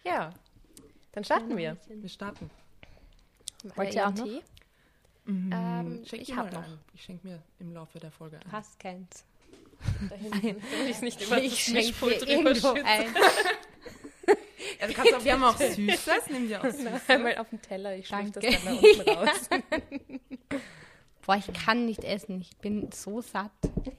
Ja, dann starten wir. Wir starten. Wollt ihr auch noch? Tee? Schenk ich dir habe mal noch. ein. Ich schenke mir im Laufe der Folge ein. Hast keins. Da hinten. Damit ich es nicht immer Ich das schenke Mischpult dir drüber irgendwo schütze. ein. Also kannst auch, wir haben auch Süßes. Nimm dir auch Süßes. Einmal auf den Teller, ich schlürfe das Danke. dann da unten raus. Boah, ich kann nicht essen. Ich bin so satt.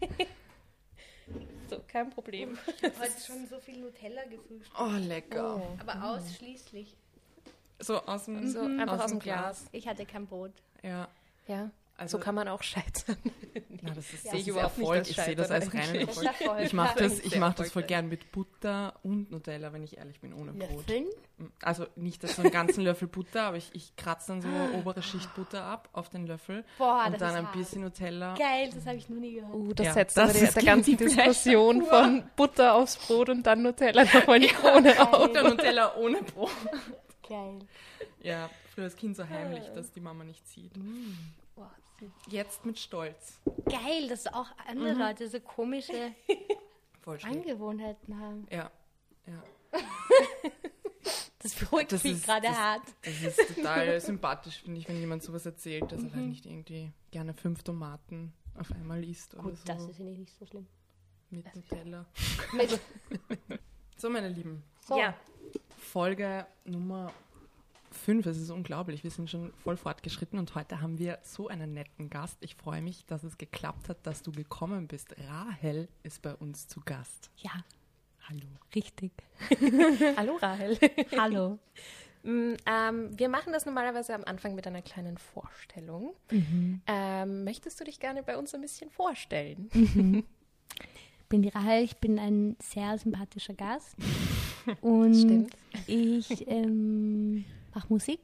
So, kein Problem. Ich habe heute schon so viel Nutella gefrühstückt. Oh, lecker. Aber ausschließlich. So aus dem, So, einfach aus dem Glas. Ich hatte kein Brot. Ja. Ja, Also, so kann man auch scheitern. na, das ist, Ja. das Ich ist überhaupt nicht Erfolg. als Ich sehe das als Scheitern reinen eigentlich. Erfolg. Erfolg. Ich mache das, Sehr mach das voll erfolgreich. gern mit Butter und Nutella, wenn ich ehrlich bin, ohne Brot. Löffeln? Also nicht so einen ganzen Löffel Butter, aber ich kratze dann so obere Schicht Butter ab auf den Löffel Boah, und das dann ist ein hart. bisschen Nutella. Geil, das habe ich noch nie gehört. Das Ja, setzt das aber der ist ganzen Guilty Diskussion von Butter aufs Brot und dann Nutella nochmal die Krone auf. Butter, Nutella ohne Brot. Geil. Ja, früher als Kind so heimlich, dass die Mama nicht sieht. Boah, süß. Jetzt mit Stolz. Geil, dass auch andere Leute so komische Voll schön. Angewohnheiten haben. Ja, ja. Das beruhigt Das mich ist- gerade das- hart. Das ist total sympathisch, finde ich, wenn jemand sowas erzählt, dass er halt nicht irgendwie gerne 5 Tomaten auf einmal isst oder Gut, so. das ist ja nicht so schlimm. Mit Nutella. Mit- So, meine Lieben, So. Ja, Folge Nummer 5. Es ist unglaublich, wir sind schon voll fortgeschritten und heute haben wir so einen netten Gast. Ich freue mich, dass es geklappt hat, dass du gekommen bist. Rahel ist bei uns zu Gast. Ja, Hallo. richtig. hallo Rahel. Hallo. Wir machen das normalerweise am Anfang mit einer kleinen Vorstellung. Möchtest du dich gerne bei uns ein bisschen vorstellen? Ich bin die Rahel, ich bin ein sehr sympathischer Gast. Und Stimmt. ich mache Musik.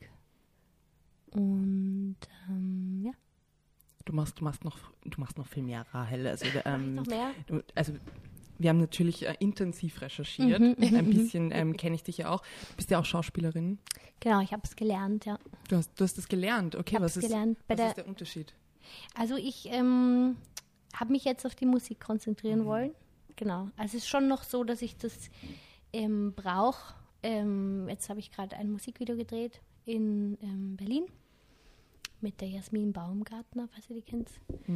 Und ja. Du machst noch viel mehr, Rahel. Also, Noch mehr? also wir haben natürlich intensiv recherchiert. Ein bisschen kenne ich dich ja auch. Du bist ja auch Schauspielerin. Genau, ich habe es gelernt, ja. Du hast das gelernt. Okay, Ich was habe ist, es gelernt. was ist der Unterschied? Also ich habe mich jetzt auf die Musik konzentrieren wollen. Genau. Also es ist schon noch so, dass ich das brauche. Jetzt habe ich gerade ein Musikvideo gedreht in Berlin mit der Jasmin Baumgartner, falls ihr die kennt.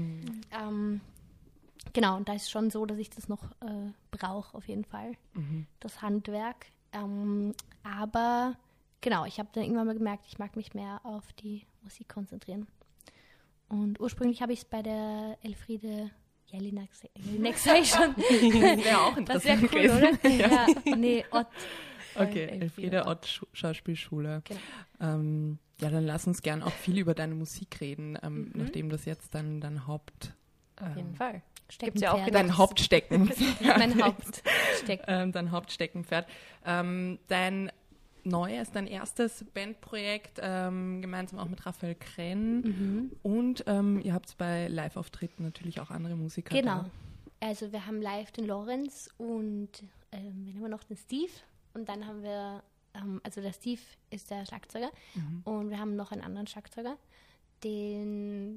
Genau, und da ist schon so, dass ich das noch brauche, auf jeden Fall, das Handwerk. Aber genau, ich habe dann irgendwann mal gemerkt, ich mag mich mehr auf die Musik konzentrieren. Und ursprünglich habe ich es bei der Elfriede Jelinek gesehen. Wäre auch Das wäre interessant cool, gewesen. oder? Ja. Nee, Ott. Okay, Elfriede Elfriede Ott Schauspielschule. Genau. Ja, dann lass uns gern auch viel über deine Musik reden, nachdem das jetzt dein Haupt... Auf jeden Fall. Gibt's ja auch Pferd. Dein Hauptstecken. Mein Hauptsteck. Dein Hauptsteckenpferd. Dein erstes Bandprojekt, gemeinsam auch mit Raphael Krenn. Und ihr habt bei Live-Auftritten natürlich auch andere Musiker. Genau. Also wir haben live den Lorenz und wen haben wir noch? Den Steve. Und dann haben wir, also der Steve ist der Schlagzeuger. Und wir haben noch einen anderen Schlagzeuger, den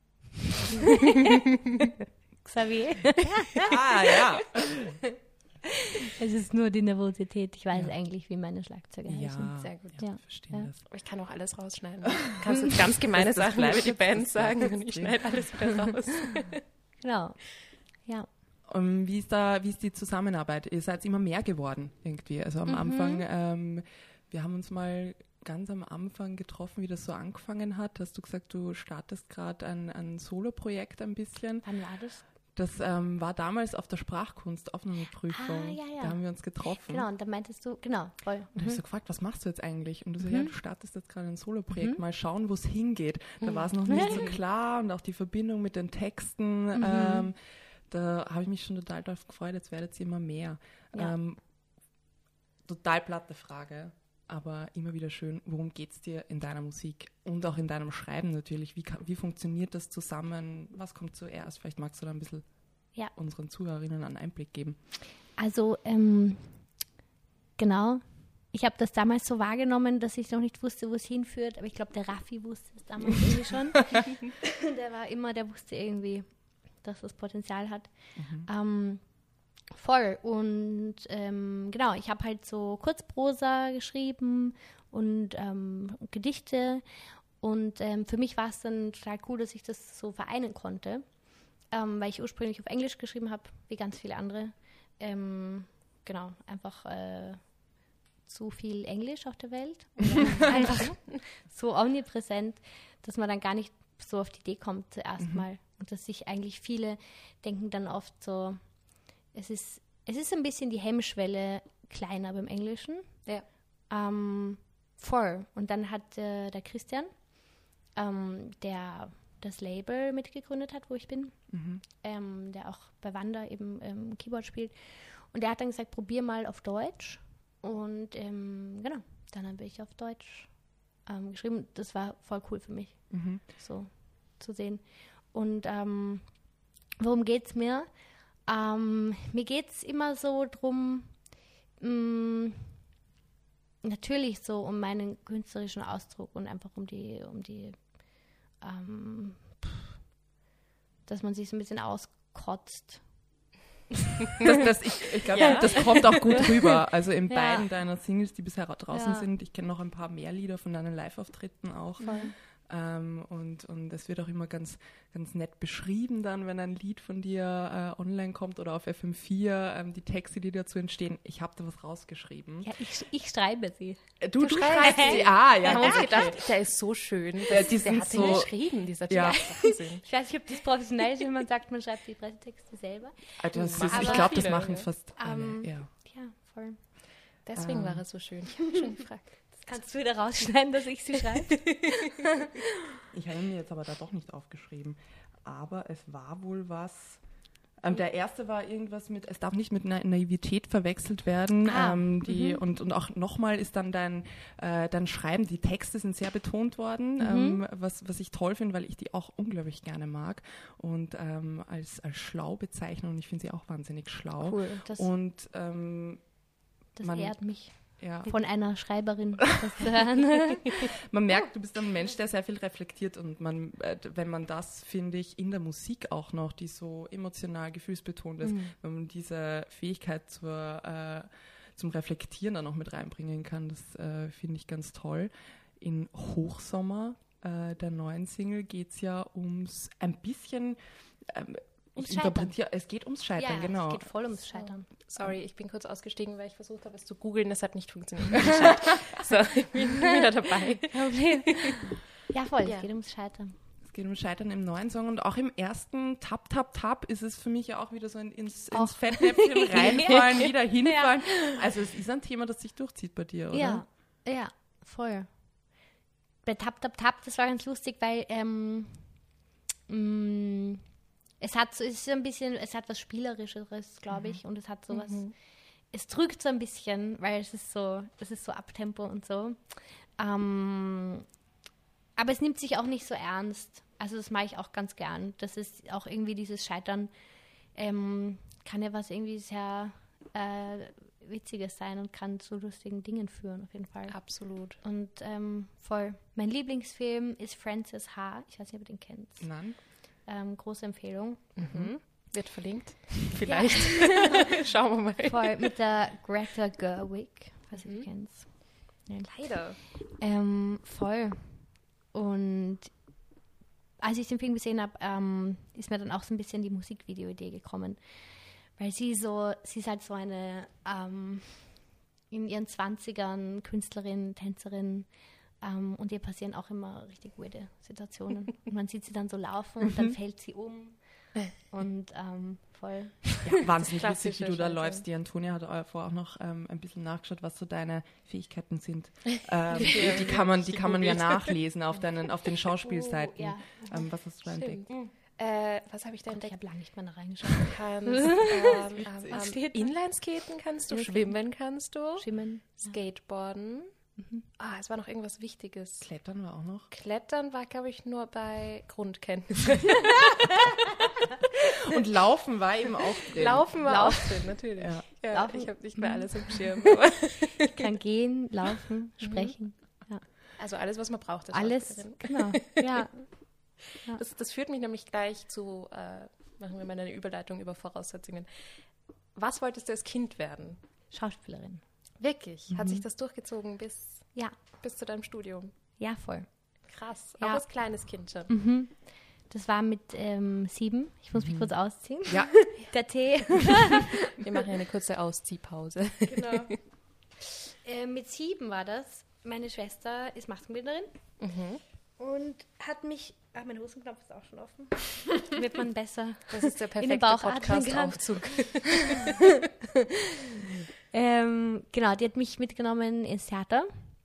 Xavier. Ah, ja. Es ist nur die Nervosität. Ich weiß eigentlich, wie meine Schlagzeuger Ja, heißen. Sehr gut. Ja, Ja. verstehen Ja. das. Aber ich kann auch alles rausschneiden. Du kannst jetzt ganz gemeine Das Sachen bleibt über die jetzt- Band das bleibt sagen jetzt und ich drin. schneide alles wieder raus. Genau. Ja. Wie ist die Zusammenarbeit? Ihr seid immer mehr geworden irgendwie. Also am Anfang, wir haben uns mal ganz am Anfang getroffen, wie das so angefangen hat. Hast du gesagt, du startest gerade ein Solo-Projekt ein bisschen. Wann war das? Das war damals auf der Sprachkunst-Aufnahmeprüfung. Ah, ja. Da haben wir uns getroffen. Genau, und da meintest du, genau, voll. Und da habe ich so gefragt, was machst du jetzt eigentlich? Und du so, ja, du startest jetzt gerade ein Solo-Projekt, mal schauen, wo es hingeht. Da war es noch nicht so klar und auch die Verbindung mit den Texten. Da habe ich mich schon total darauf gefreut, jetzt werdet ihr immer mehr. Ja. Total platte Frage, aber immer wieder schön, worum geht es dir in deiner Musik und auch in deinem Schreiben natürlich? Wie funktioniert das zusammen? Was kommt zuerst? Vielleicht magst du da ein bisschen unseren Zuhörerinnen einen Einblick geben. Also, genau. Ich habe das damals so wahrgenommen, dass ich noch nicht wusste, wo es hinführt. Aber ich glaube, der Raffi wusste es damals irgendwie schon. Der wusste irgendwie, dass das Potenzial hat. Voll. Und genau, ich habe halt so Kurzprosa geschrieben und Gedichte. Und für mich war es dann total cool, dass ich das so vereinen konnte, weil ich ursprünglich auf Englisch geschrieben habe, wie ganz viele andere. Genau, einfach zu viel Englisch auf der Welt. Einfach so omnipräsent, dass man dann gar nicht so auf die Idee kommt zuerst mal. Und dass sich eigentlich viele denken dann oft so, es ist ein bisschen die Hemmschwelle kleiner beim Englischen. Ja. Voll. Und dann hat der Christian, der das Label mitgegründet hat, wo ich bin, der auch bei Wanda eben Keyboard spielt. Und der hat dann gesagt, probier mal auf Deutsch. Und genau, dann habe ich auf Deutsch geschrieben. Das war voll cool für mich, so zu sehen. Und worum geht es mir? Mir geht es immer so drum, natürlich so um meinen künstlerischen Ausdruck und einfach um die dass man sich so ein bisschen auskotzt. Ich glaube, das kommt auch gut rüber. Also in beiden deiner Singles, die bisher draußen sind, ich kenne noch ein paar mehr Lieder von deinen Live-Auftritten auch. Und es wird auch immer ganz, ganz nett beschrieben dann, wenn ein Lied von dir online kommt oder auf FM4, die Texte, die dazu entstehen. Ich habe da was rausgeschrieben. Ja, ich schreibe sie. Du schreibst sie? Ah, ja. Wir haben uns gedacht, der ist so schön. Der hat so den geschrieben, dieser Text. Ja. Wahnsinn. Ich weiß nicht, ob das professionell ist, wenn man sagt, man schreibt die Pressetexte selber. Ich glaube, das machen fast alle. Ja, voll. Deswegen war er so schön. Ich habe mich schon gefragt. Kannst du wieder rausschneiden, dass ich sie schreibe? Ich habe mir jetzt aber da doch nicht aufgeschrieben. Aber es war wohl was. Der erste war irgendwas mit, es darf nicht mit Naivität verwechselt werden. Und auch nochmal ist dann dein Schreiben, die Texte sind sehr betont worden, was ich toll finde, weil ich die auch unglaublich gerne mag. Und als schlau bezeichnen, und ich finde sie auch wahnsinnig schlau. Cool. Das ehrt mich. Ja. Von einer Schreiberin das zu hören. Man merkt, du bist ein Mensch, der sehr viel reflektiert und wenn man das, finde ich, in der Musik auch noch, die so emotional, gefühlsbetont ist, wenn man diese Fähigkeit zum Reflektieren dann noch mit reinbringen kann, das finde ich ganz toll. In Hochsommer, der neuen Single, geht es ja ein bisschen... es geht ums Scheitern, genau. Es geht voll ums Scheitern. Sorry, ich bin kurz ausgestiegen, weil ich versucht habe, es zu googeln. Das hat nicht funktioniert. So, ich bin wieder dabei. Ja, voll, es geht ums Scheitern. Es geht ums Scheitern im neuen Song und auch im ersten Tap, Tap, Tap ist es für mich ja auch wieder so ins Fettnäpfchen reinfallen, wieder hinfallen. Ja. Also es ist ein Thema, das sich durchzieht bei dir, oder? Ja, voll. Bei Tap, Tap, Tap, das war ganz lustig, weil es hat was Spielerisches, glaube ich, und es hat so was, es drückt so ein bisschen, weil das ist so Abtempo und so. Aber es nimmt sich auch nicht so ernst. Also das mache ich auch ganz gern. Das ist auch irgendwie dieses Scheitern, kann ja was irgendwie sehr Witziges sein und kann zu lustigen Dingen führen, auf jeden Fall. Absolut. Und voll. Mein Lieblingsfilm ist Frances H. Ich weiß nicht, ob ihr den kennt. Nein. Große Empfehlung. Wird verlinkt. Vielleicht. Schauen wir mal. Voll, mit der Greta Gerwig. Falls ihr die kennt. Ja. Leider. Voll. Und als ich den Film gesehen habe, ist mir dann auch so ein bisschen die Musikvideo-Idee gekommen. Weil sie ist halt so eine in ihren 20ern Künstlerin, Tänzerin, und ihr passieren auch immer richtig weirde Situationen. Und man sieht sie dann so laufen und dann fällt sie um. Und voll. Ja, wahnsinnig witzig, wie du da läufst. Die Antonia hat vorher auch noch ein bisschen nachgeschaut, was so deine Fähigkeiten sind. Die kann man ja nachlesen auf den Schauspielseiten. Ja. Was hast du da entdeckt? Was habe ich da entdeckt? Ich habe lange nicht mehr da reingeschaut. Inlineskaten kannst du, schwimmen kannst du, Skateboarden. Es war noch irgendwas Wichtiges. Klettern war auch noch? Klettern war, glaube ich, nur bei Grundkenntnissen. Und Laufen war eben auch drin. Auch drin, natürlich. Ja, Laufen. ich habe nicht mehr alles im Schirm. Ich kann gehen, laufen, sprechen. Ja. Also alles, was man braucht. Alles, genau. Ja. Das führt mich nämlich gleich zu, machen wir mal eine Überleitung über Voraussetzungen. was wolltest du als Kind werden? Schauspielerin. Wirklich? Hat sich das durchgezogen bis zu deinem Studium? Ja, voll. Krass. Ja. Aber als kleines Kind schon. Das war mit 7. Ich muss mich kurz ausziehen. Ja. Der Tee. Wir machen eine kurze Ausziehpause. Genau. Mit 7 war das. Meine Schwester ist Maskenbildnerin und hat mich... Ach, mein Hosenknopf ist auch schon offen. Wird man besser Das ist der in den perfekte Bauch atmen kann. Podcast-Aufzug. Genau, die hat mich mitgenommen ins Theater.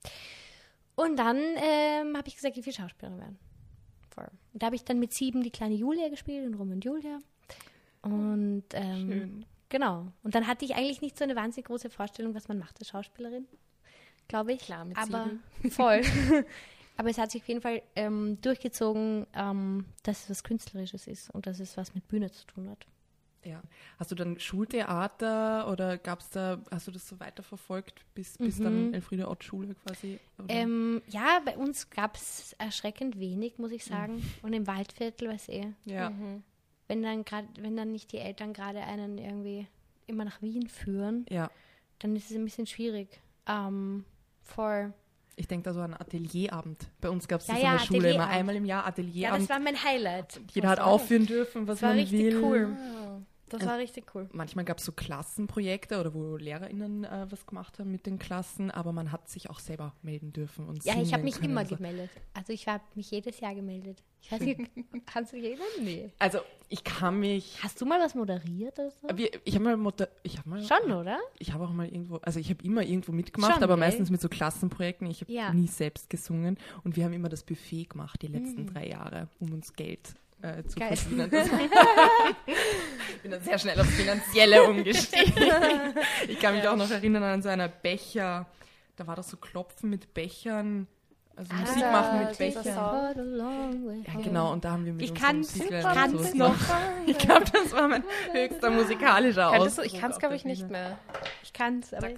Und dann habe ich gesagt, ich will Schauspielerin werden. Voll. Und da habe ich dann mit 7 die kleine Julia gespielt, in Rom und Julia. Und Schön. genau. Und dann hatte ich eigentlich nicht so eine wahnsinnig große Vorstellung, was man macht als Schauspielerin, glaube ich. Klar, mit Aber 7. voll. Aber es hat sich auf jeden Fall durchgezogen, dass es was Künstlerisches ist und dass es was mit Bühne zu tun hat. Ja. Hast du dann Schultheater oder hast du das so weiterverfolgt bis dann Elfriede Ott Schule quasi? Ja, bei uns gab es erschreckend wenig, muss ich sagen. Und im Waldviertel war es Ja. wenn dann nicht die Eltern gerade einen irgendwie immer nach Wien führen, Ja. dann ist es ein bisschen schwierig. Voll. Ich denke da so an Atelierabend. Bei uns gab es das Ja, in der Schule immer Atelierabend. einmal im Jahr Ja, Atelierabend. das war mein Highlight. Jeder hat aufführen dürfen, was Das war man richtig will. cool. Das war richtig cool. Manchmal gab es so Klassenprojekte oder wo LehrerInnen was gemacht haben mit den Klassen, aber man hat sich auch selber melden dürfen. Und Ja, ich habe singen mich können immer und so. gemeldet. Also ich habe mich jedes Jahr gemeldet. Ich weiß nicht, kannst du dich erinnern? Nee. Also ich kann mich... Hast du mal was moderiert oder so? Ich habe mal... Schon, oder? Ich habe auch mal irgendwo... Also ich habe immer irgendwo mitgemacht, Schon, aber gell? meistens mit so Klassenprojekten. Ich habe Ja. nie selbst gesungen. Und wir haben immer das Buffet gemacht, die letzten 3 Jahre, um uns Geld zu Geil. verdienen. Ich bin dann sehr schnell aufs Finanzielle umgestiegen. Ich kann mich auch noch erinnern an so einer Becher... Da war das so Klopfen mit Bechern... Also Musik machen mit dieser Bechern. Ja, genau, und da haben wir mit Ich unserem kann's Musiklehrer sowas noch. gemacht. Ich glaube, das war mein höchster musikalischer Könntest du? Ausdruck. Ich kann es, auf glaube der ich, nicht Bühne. mehr. Ich kann es, aber...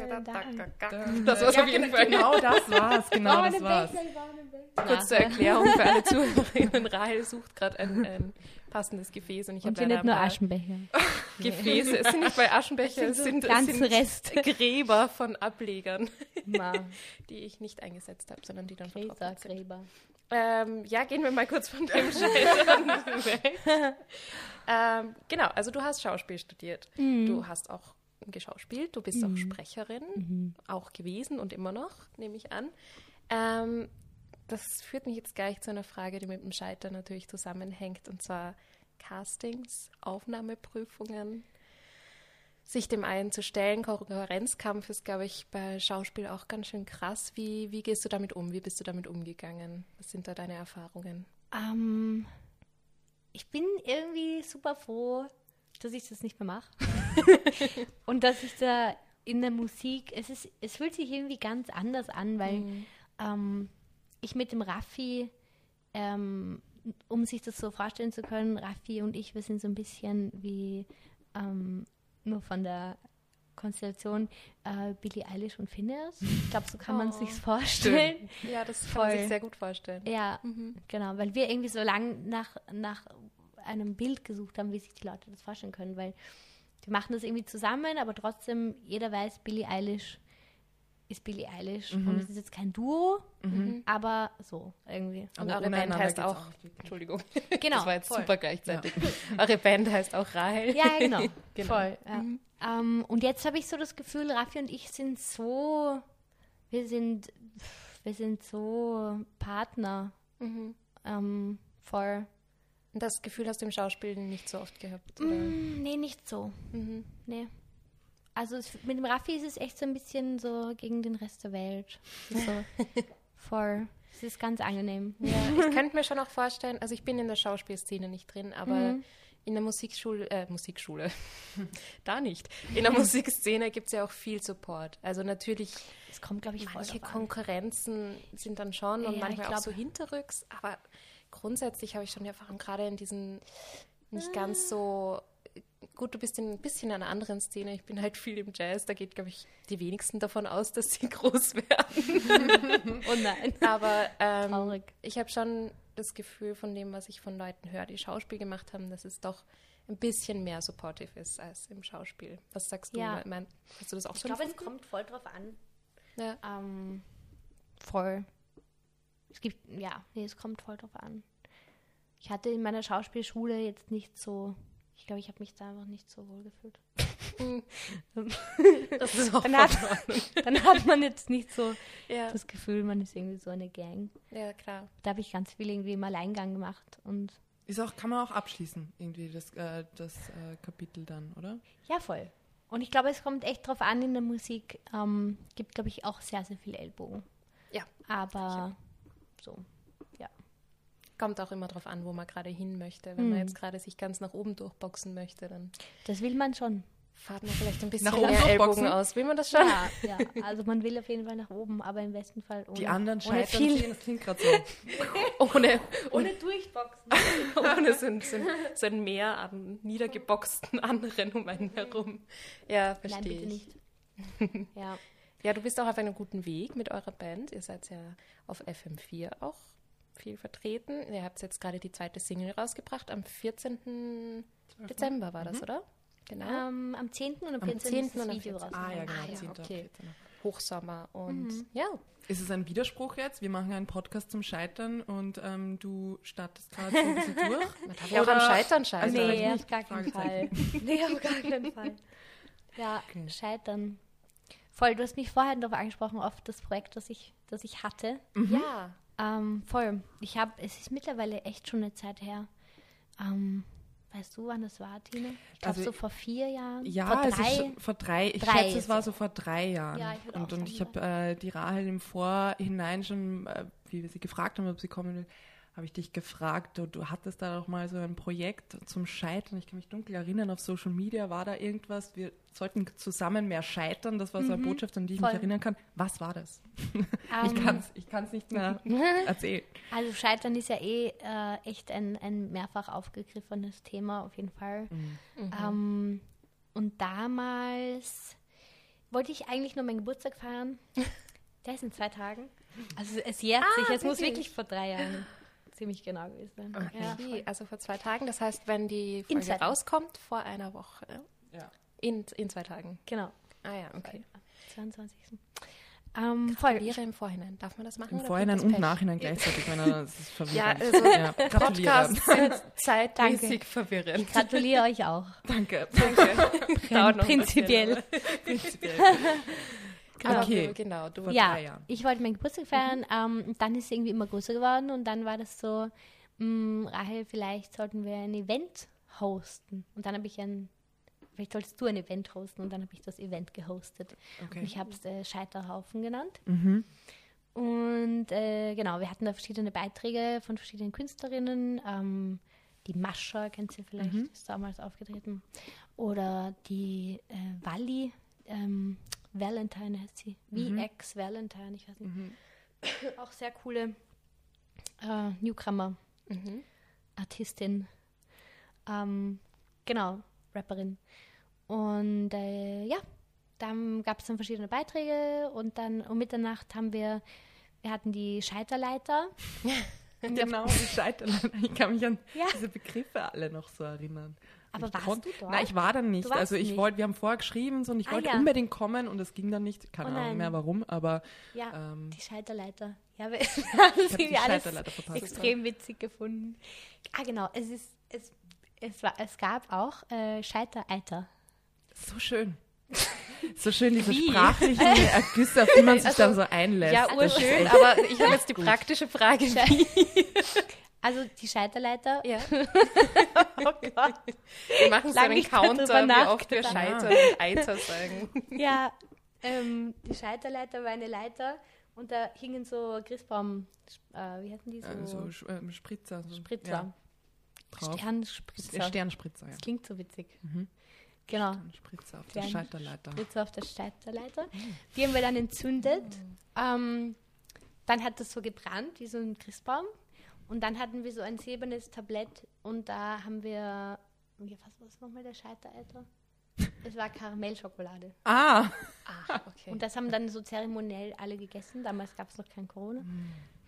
Das war es auf jeden Fall. Genau das war's, genau das war's. Kurz zur Erklärung für alle Zuhörerinnen. Rahel sucht gerade ein passendes Gefäß und ich Und habe sind leider nicht nur ein paar Aschenbecher. Gefäße. Es sind nicht bei Aschenbecher, es sind Rest. Gräber von Ablegern, Ma, die ich nicht eingesetzt habe, sondern die dann vertrocknet sind. Gräber. Ja, gehen wir mal kurz von dem Scheitern weg. Genau, also du hast Schauspiel studiert. Du hast auch geschauspielt, du bist auch Sprecherin, auch gewesen und immer noch, nehme ich an. Das führt mich jetzt gleich zu einer Frage, die mit dem Scheitern natürlich zusammenhängt, und zwar Castings, Aufnahmeprüfungen. Sich dem einen zu stellen, Konkurrenzkampf ist, glaube ich, bei Schauspiel auch ganz schön krass. Wie gehst du damit um? Wie bist du damit umgegangen? Was sind da deine Erfahrungen? Ich bin irgendwie super froh, dass ich das nicht mehr mache. Und dass ich da in der Musik, es fühlt sich irgendwie ganz anders an, weil ich mit dem Raffi, um sich das so vorstellen zu können, Raffi und ich, wir sind so ein bisschen wie nur von der Konstellation Billie Eilish und Phineas. Ich glaube, so kann man es sich vorstellen. Ja, das kann man Voll. sich sehr gut vorstellen. Ja, genau, weil wir irgendwie so lange nach einem Bild gesucht haben, wie sich die Leute das vorstellen können, weil wir machen das irgendwie zusammen, aber trotzdem, jeder weiß, Billie Eilish ist Billie Eilish und es ist jetzt kein Duo, aber so irgendwie. Und eure ohne Band einander heißt geht's auch, auch nicht wirklich. Entschuldigung, Genau, das war jetzt voll. super gleichzeitig. Eure Band heißt auch Rahel. Ja, genau. Genau. Voll. Ja. Und jetzt habe ich so das Gefühl, Raffi und ich sind so, wir sind so Partner. Voll. Und das Gefühl hast du im Schauspiel nicht so oft gehabt? Oder? Nee, nicht so. Nee. Also mit dem Raffi ist es echt so ein bisschen so gegen den Rest der Welt. So, voll. Es ist ganz angenehm. Ja, ich könnte mir schon auch vorstellen, also ich bin in der Schauspielszene nicht drin, aber in der Musikschule, da nicht. In der Musikszene gibt es ja auch viel Support. Also natürlich, Es kommt, glaube ich, voll manche drauf an. Konkurrenzen sind dann schon und Ja, manchmal ich auch so glaub- hinterrücks, aber grundsätzlich habe ich schon die Erfahrung, gerade in diesen nicht ganz so, gut, du bist ein bisschen in einer anderen Szene, ich bin halt viel im Jazz, da geht, glaube ich, die wenigsten davon aus, dass sie groß werden. Oh nein. Aber Traurig. ich habe schon das Gefühl von dem, was ich von Leuten höre, die Schauspiel gemacht haben, dass es doch ein bisschen mehr supportive ist als im Schauspiel. Was sagst du? Ja. Hast du das auch Ich so glaube, es empfunden? kommt voll drauf an. Ja. Voll. Es kommt voll drauf an. Ich hatte in meiner Schauspielschule jetzt nicht so, ich glaube, ich habe mich da einfach nicht so wohl gefühlt. Das ist auch Dann hat man jetzt nicht so ja. das Gefühl, man ist irgendwie so eine Gang. Ja, klar. Da habe ich ganz viel irgendwie im Alleingang gemacht und Kann man auch abschließen, irgendwie das Kapitel dann, oder? ja, voll. Und ich glaube, es kommt echt drauf an in der Musik. Gibt, glaube ich, auch sehr, sehr viel Ellbogen. Ja. Aber so, ja. Kommt auch immer drauf an, wo man gerade hin möchte. Wenn man jetzt gerade sich ganz nach oben durchboxen möchte, dann Das will man schon. fahrt man vielleicht ein bisschen Nach oben mehr durchboxen? Ellbogen aus. Will man das schon? Ja, also man will auf jeden Fall nach oben, aber im besten Fall ohne, Die anderen ohne scheitern viel, sehen, das klingt gerade so. ohne durchboxen. ohne so ein Meer an niedergeboxten anderen um einen herum. Ja, Nein, verstehe bitte ich. nicht. Ja. Ja, du bist auch auf einem guten Weg mit eurer Band. Ihr seid ja auf FM4 auch viel vertreten. Ihr habt jetzt gerade die zweite Single rausgebracht. Am 14. Dezember war das, oder? Genau. Am 10. und am Am 14. 10. ist das und am Video 14. raus. Ja, genau. ja, 10. okay. 14. Hochsommer. Und ja, Ist es ein Widerspruch jetzt? Wir machen einen Podcast zum Scheitern und du startest gerade so ein bisschen durch. man darf ja auch am Scheitern scheitern. Also Nee, vielleicht auf gar keinen Fall. Fragezeichen. Nee, auf gar keinen Fall. Ja, Okay. scheitern. Voll, du hast mich vorher darauf angesprochen, auf das Projekt, das ich hatte. Ja. Voll. Es ist mittlerweile echt schon eine Zeit her. Weißt du, wann das war, Tine? Ich glaube, Also, so vor 4 Jahren. Ja, vor 3. es ist schon vor 3. Ich Drei schätze, es war so. so vor 3 Jahren. Ja, ich würd auch und sagen, ich habe die Rahel im Vorhinein schon, wie wir sie gefragt haben, ob sie kommen will, habe ich dich gefragt, du hattest da doch mal so ein Projekt zum Scheitern. Ich kann mich dunkel erinnern, auf Social Media war da irgendwas, wir sollten zusammen mehr scheitern. Das war so eine Botschaft, an die ich voll. mich erinnern kann. Was war das? Ähm, Ich kann es nicht mehr erzählen. Also Scheitern ist ja echt ein mehrfach aufgegriffenes Thema, auf jeden Fall. Und damals wollte ich eigentlich nur meinen Geburtstag feiern. Der ist in 2 Tagen. Also es jährt sich. Es muss wirklich vor 3 Jahren ziemlich genau gewesen sein. Okay. Ja, voll. Also vor 2 Tagen. Das heißt, wenn die In Folge 2 Tagen. rauskommt, vor einer Woche. Ja. In 2 Tagen. Genau. Ah ja, okay. 22. Voll. Voll. Wäre im Vorhinein. Darf man das machen? Im oder Vorhinein bringt und das Pech? Nachhinein gleichzeitig. Das ist Ja, verwirrend. also Ja, gratuliere. Podcasts sind zeitmäßig verwirrend. Gratuliere euch auch. Danke. Dauert noch ein Prinzipiell. Prinzipiell. Aber Okay. genau, du Vor Ja, 3 Jahren. ich wollte meinen Geburtstag feiern. Und dann ist es irgendwie immer größer geworden. Und dann war das so, Rahel, vielleicht sollten wir ein Event hosten. Und dann habe ich vielleicht solltest du ein Event hosten. Und dann habe ich das Event gehostet. Okay. Und ich habe es Scheiterhaufen genannt. Mhm. Und genau, wir hatten da verschiedene Beiträge von verschiedenen Künstlerinnen. Die Mascha, kennt ihr vielleicht, ist damals aufgetreten. Oder die Walli, Valentine heißt sie. VX Valentine, ich weiß nicht. Auch sehr coole Newcomer-Artistin. Genau, Rapperin. Und ja, dann gab es dann verschiedene Beiträge und dann um Mitternacht wir hatten die Scheiterleiter. Genau, die Scheiterleiter. Ich kann mich an Ja. diese Begriffe alle noch so erinnern. Aber Ich warst konnt- du dort? Nein, ich war dann nicht. Du warst Also nicht. wir haben vorher geschrieben so, und ich Ah, wollte ja. unbedingt kommen und es ging dann nicht. Keine Oh Ahnung nein. mehr warum, aber Ja, die Scheiterleiter. Ja, wir ich haben habe sie die alles Scheiterleiter verpasst. extrem witzig gefunden. Ah, genau. Es gab auch Scheitereiter. So schön. So schön, diese Wie? sprachlichen Ergüsse, auf die man sich dann so einlässt. Ja, Das ist urschön, echt- aber ich habe jetzt die praktische Frage. Wie? Also die Scheiterleiter. Ja. Oh Gott. Wir machen so Lang einen nicht mehr drüber Counter, wie oft wir nachgedacht. Scheitern und Eiter sagen. Ja, die Scheiterleiter war eine Leiter und da hingen so Christbaum, wie heißen die so? Spritzer. So, Spritzer. Ja, drauf. Sternspritzer. Sternspritzer, ja. Das klingt so witzig. Genau. Spritzer auf der Stern- Scheiterleiter. Spritzer auf der Scheiterleiter. Die haben wir dann entzündet. Dann hat das so gebrannt, wie so ein Christbaum. Und dann hatten wir so ein silbernes Tablett und da haben wir, was war das nochmal, der Scheitereiter? Es war Karamellschokolade. Ah, Ah, okay. Und das haben dann so zeremoniell alle gegessen. Damals gab es noch kein Corona.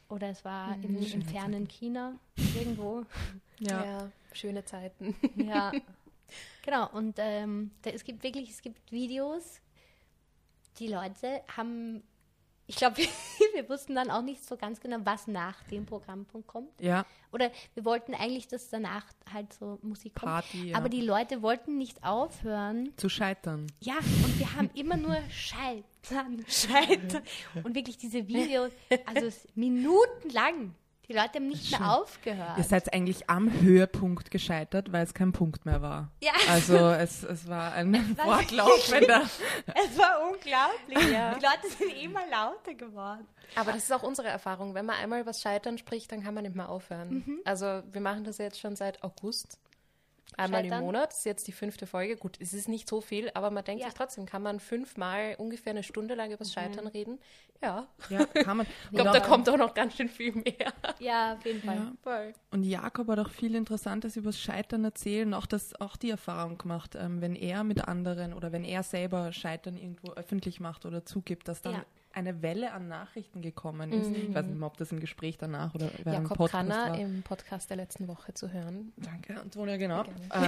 Oder es war im fernen China irgendwo. Ja, schöne Zeiten. Ja, genau. Und es gibt Videos, die Leute haben, ich glaube, wir wussten dann auch nicht so ganz genau, was nach dem Programmpunkt kommt. Ja. Oder wir wollten eigentlich, dass danach halt so Musik kommt. Party, ja. Aber die Leute wollten nicht aufhören. Zu scheitern. Ja, und wir haben immer nur Scheitern. Und wirklich diese Videos, also minutenlang. Die Leute haben nicht mehr aufgehört. Ihr seid eigentlich am Höhepunkt gescheitert, weil es kein Punkt mehr war. Ja. Also es war ein fortlaufender... Es war unglaublich. Ja. Die Leute sind immer lauter geworden. Aber das ist auch unsere Erfahrung. Wenn man einmal was Scheitern spricht, dann kann man nicht mehr aufhören. Also wir machen das jetzt schon seit August. Einmal im Monat. Das ist jetzt die 5. Folge. Gut, es ist nicht so viel, aber man denkt sich trotzdem, kann man 5-mal ungefähr eine Stunde lang über das Scheitern reden? Ja. Ja, kann man. Ich glaube, da kommt auch noch ganz schön viel mehr. Ja, auf jeden Fall. Ja. Voll. Und Jakob hat auch viel Interessantes über das Scheitern erzählt, auch die Erfahrung gemacht, wenn er mit anderen oder wenn er selber Scheitern irgendwo öffentlich macht oder zugibt, dass dann eine Welle an Nachrichten gekommen ist. Ich weiß nicht mehr, ob das im Gespräch danach oder während dem Podcast Kanner war. im Podcast der letzten Woche zu hören. Danke, Antonia, genau.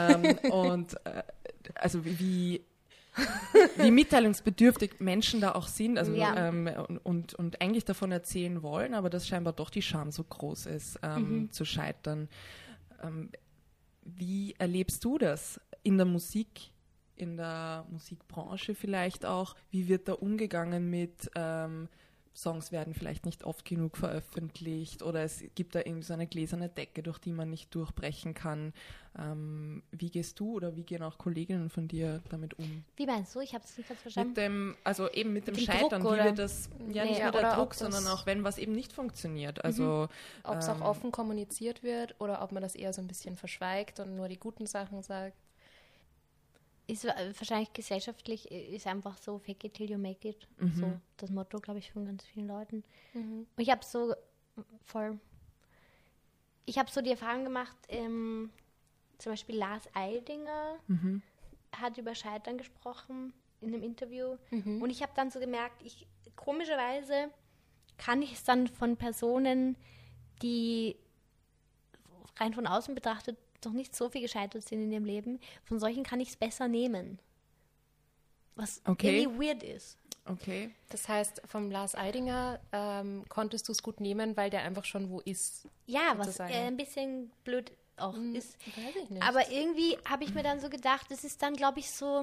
Also wie mitteilungsbedürftig Menschen da auch sind und eigentlich davon erzählen wollen, aber dass scheinbar doch die Scham so groß ist, zu scheitern. Wie erlebst du das in der Musik, in der Musikbranche vielleicht auch? Wie wird da umgegangen mit Songs werden vielleicht nicht oft genug veröffentlicht oder es gibt da irgendwie so eine gläserne Decke, durch die man nicht durchbrechen kann. Wie gehst du oder wie gehen auch Kolleginnen von dir damit um? Wie meinst du? Ich habe es nicht ganz verstanden. Mit dem dem Scheitern, Druck, wie wird das, nicht nur der Druck, das, sondern auch wenn was eben nicht funktioniert. Also ob es auch offen kommuniziert wird oder ob man das eher so ein bisschen verschweigt und nur die guten Sachen sagt. Ist wahrscheinlich gesellschaftlich, ist einfach so, fake it till you make it. So das Motto, glaube ich, von ganz vielen Leuten. Und ich habe so die Erfahrung gemacht, zum Beispiel Lars Eidinger hat über Scheitern gesprochen in einem Interview. Und ich habe dann so gemerkt, komischerweise kann ich es dann von Personen, die rein von außen betrachtet doch nicht so viel gescheitert sind in ihrem Leben, von solchen kann ich es besser nehmen. Was irgendwie weird ist. Okay. Das heißt, vom Lars Eidinger konntest du es gut nehmen, weil der einfach schon wo ist. Ja, was ein bisschen blöd auch ist. Weiß ich nicht. Aber irgendwie habe ich mir dann so gedacht, das ist dann, glaube ich, so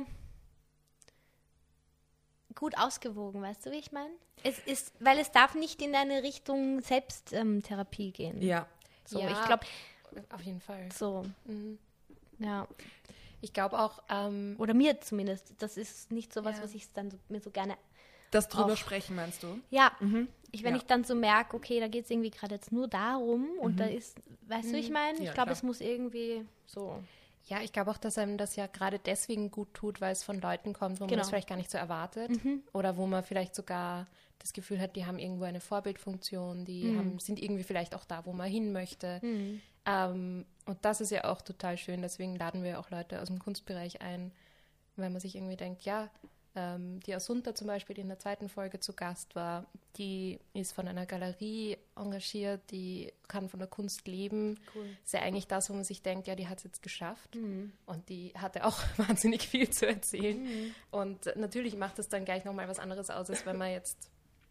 gut ausgewogen, weißt du, wie ich meine? Weil es darf nicht in eine Richtung Selbsttherapie gehen. Ja. So, ja, ich glaube, auf jeden Fall. so, ja. Ich glaube auch, Oder mir zumindest. Das ist nicht so was, was ich dann mir so gerne... Das drüber sprechen, meinst du? Ja, wenn ich dann so merke, okay, da geht es irgendwie gerade jetzt nur darum und da ist, weißt du, wie ich meine? Ich glaube, es muss irgendwie so... Ja, ich glaube auch, dass einem das ja gerade deswegen gut tut, weil es von Leuten kommt, wo man das vielleicht gar nicht so erwartet. Oder wo man vielleicht sogar das Gefühl hat, die haben irgendwo eine Vorbildfunktion, die sind irgendwie vielleicht auch da, wo man hin möchte. Und das ist ja auch total schön, deswegen laden wir auch Leute aus dem Kunstbereich ein, weil man sich irgendwie denkt, ja, die Asunta zum Beispiel, die in der 2. Folge zu Gast war, die ist von einer Galerie engagiert, die kann von der Kunst leben. Cool. Ist ja eigentlich das, wo man sich denkt, ja, die hat es jetzt geschafft. Und die hatte auch wahnsinnig viel zu erzählen. Und natürlich macht es dann gleich nochmal was anderes aus, als wenn man jetzt...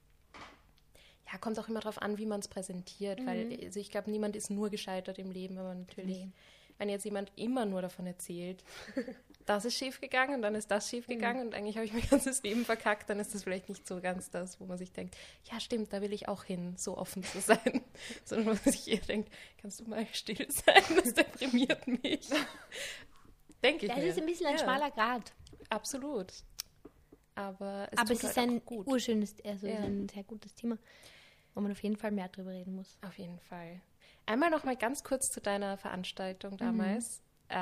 Ja, kommt auch immer darauf an, wie man es präsentiert, weil also ich glaube, niemand ist nur gescheitert im Leben, aber natürlich, wenn jetzt jemand immer nur davon erzählt, das ist schiefgegangen und dann ist das schiefgegangen und eigentlich habe ich mein ganzes Leben verkackt, dann ist das vielleicht nicht so ganz das, wo man sich denkt, ja stimmt, da will ich auch hin, so offen zu sein, sondern wo man sich eher denkt, kannst du mal still sein, das deprimiert mich. Denke ich mir. Das ist ein bisschen ein schmaler Grat. Absolut. Aber es ist halt ein urschönes, also ein sehr gutes Thema, wo man auf jeden Fall mehr drüber reden muss. Auf jeden Fall. Einmal noch mal ganz kurz zu deiner Veranstaltung damals.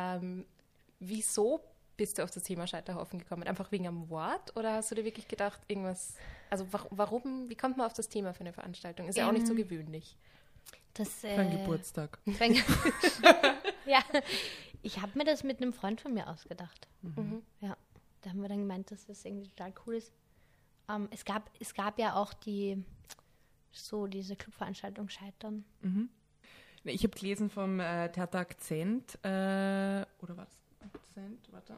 Wieso bist du auf das Thema Scheiterhaufen gekommen? Einfach wegen am Wort? Oder hast du dir wirklich gedacht, irgendwas, also warum, wie kommt man auf das Thema für eine Veranstaltung? Ist ja auch nicht so gewöhnlich. Für einen Geburtstag. Ja, ich habe mir das mit einem Freund von mir ausgedacht. Ja, da haben wir dann gemeint, dass das irgendwie total cool ist. Es gab ja auch die so diese Clubveranstaltung scheitern. Ich habe gelesen vom Theater Akzent, oder was? Akzent? Warte,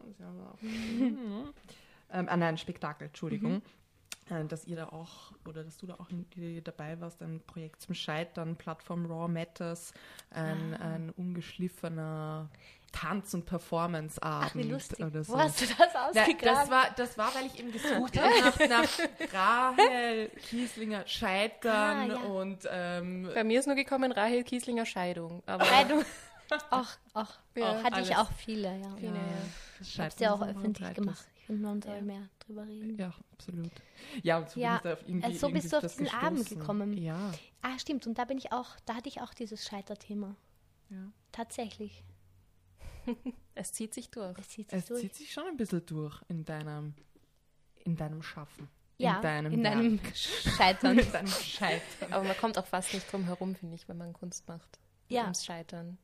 nein, Spektakel, Entschuldigung. Dass ihr da auch, oder dass du da auch dabei warst, ein Projekt zum Scheitern, Plattform Raw Matters, ein ungeschliffener Tanz- und Performance-Abend. Ach, wie lustig. Oder so. Wo hast du das ausgegraben? Das war, weil ich eben gesucht habe nach Rahel Kieslinger Scheitern und Bei mir ist nur gekommen Rahel Kieslinger Scheidung. Aber Scheidung. Ach, Ja, hatte alles. ich auch viele, ja. viele, ja. Ich habe es ja auch öffentlich gemacht. Ich finde, man soll mehr drüber reden. Ja, absolut. Ja, und so Ja, bin ich da auf irgendwie, so bist du auf das diesen Abend gestoßen. gekommen. Ja. Ah, stimmt. Und da hatte ich auch dieses Scheiterthema. Ja. Tatsächlich. Es zieht sich durch. Es zieht sich Es durch. zieht sich schon ein bisschen durch in deinem Schaffen. Ja, in deinem in deinem Werk. Scheitern. In deinem Scheitern. Aber man kommt auch fast nicht drum herum, finde ich, wenn man Kunst macht. Ja. Ums Scheitern.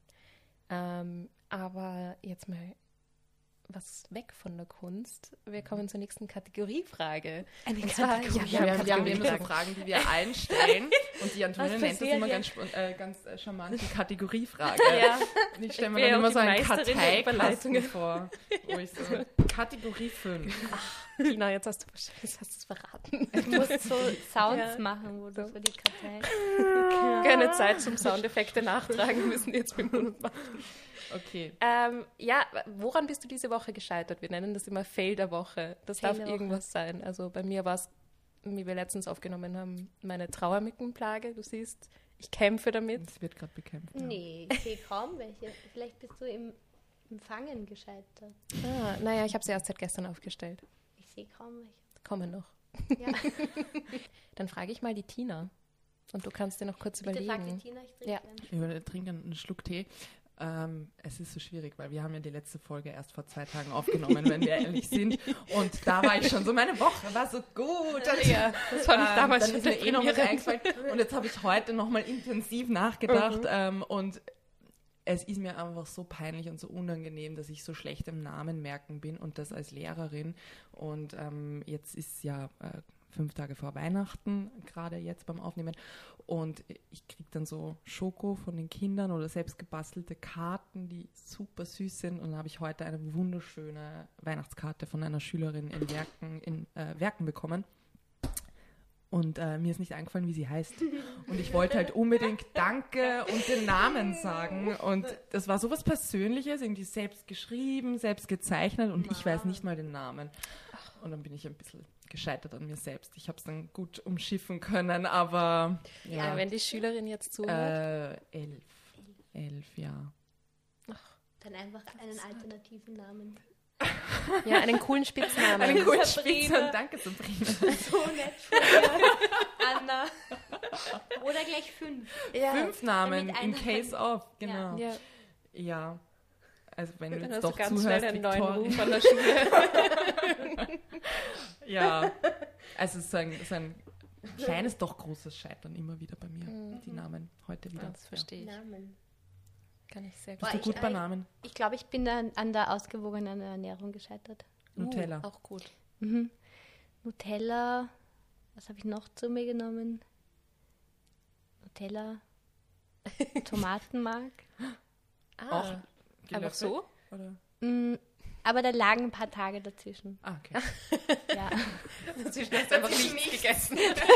Aber jetzt mal was weg von der Kunst. Wir kommen zur nächsten Kategoriefrage. Eine Und zwar- Kategorie. Wir haben immer so Fragen, die wir einstellen. Und die Antonia Was nennt das passiert immer jetzt? ganz charmant die Kategoriefrage. Ja. Und ich stelle Ich mir bin dann auch immer die so einen Meisterin der Karteikasten Überleitungen. vor. Wo ich so, Kategorie 5. Tina, jetzt hast du es verraten. Du musst so Sounds Ja. machen, wo du so die Kartei. Keine Zeit zum Soundeffekte nachtragen, müssen jetzt mit dem Mund machen. Okay. Ja, woran bist du diese Woche gescheitert? Wir nennen das immer Fail der Woche. Das Fail darf der Woche. irgendwas sein. Also bei mir war es, wie wir letztens aufgenommen haben, meine Trauermückenplage. Du siehst, ich kämpfe damit. Es wird gerade bekämpft. Ja. Nee, ich sehe kaum welche. Vielleicht bist du im Fangen gescheitert. Naja, ich habe sie erst seit gestern aufgestellt. Ich sehe kaum welche. Kommen noch. Ja. Dann frage ich mal die Tina. Und du kannst dir noch kurz Bitte frag die überlegen. Tina, ich trinke Ja. einen. Ich trinke einen Schluck Tee. Es ist so schwierig, weil wir haben ja die letzte Folge erst vor 2 Tagen aufgenommen, wenn wir ehrlich sind. Und da war ich schon so, meine Woche war so gut. Ja, das fand ich damals dann schon ist mir noch was deprimierend. eingefallen. Und jetzt habe ich heute nochmal intensiv nachgedacht. Und es ist mir einfach so peinlich und so unangenehm, dass ich so schlecht im Namen merken bin und das als Lehrerin. Und jetzt ist ja 5 Tage vor Weihnachten, gerade jetzt beim Aufnehmen. Und ich kriege dann so Schoko von den Kindern oder selbst gebastelte Karten, die super süß sind. Und dann habe ich heute eine wunderschöne Weihnachtskarte von einer Schülerin in Werken bekommen. Und mir ist nicht eingefallen, wie sie heißt. Und ich wollte halt unbedingt Danke und den Namen sagen. Und das war sowas Persönliches, irgendwie selbst geschrieben, selbst gezeichnet. Und ich weiß nicht mal den Namen. Und dann bin ich ein bisschen gescheitert an mir selbst. Ich habe es dann gut umschiffen können, aber Ja, wenn die Schülerin jetzt zuhört. 11, ja. Dann einfach einen alternativen Namen. Ja, einen coolen Spitznamen. Einen coolen Sabrina. Spitznamen. Danke, Sabrina. So nett von dir, Anna. Oder gleich 5. Ja. 5 Namen, damit in einer case of, genau. Ja, Ja. Also wenn du dann jetzt hast du doch ganz schnell zuhörst, einen neuen Victoria. Ruf an der Schule. Ja, also es ist so ein kleines, doch großes Scheitern immer wieder bei mir. Die Namen heute wieder. Das verstehe ich. Namen. Kann ich sehr gut. Bist du gut bei Namen? Ich glaube, ich bin dann an der ausgewogenen Ernährung gescheitert. Nutella. Auch gut. Nutella, was habe ich noch zu mir genommen? Nutella, Tomatenmark. Auch Einfach gelöffelt? so? Oder? Aber da lagen ein paar Tage dazwischen. Ah, okay. Ja. Dazwischen hast du einfach nichts gegessen.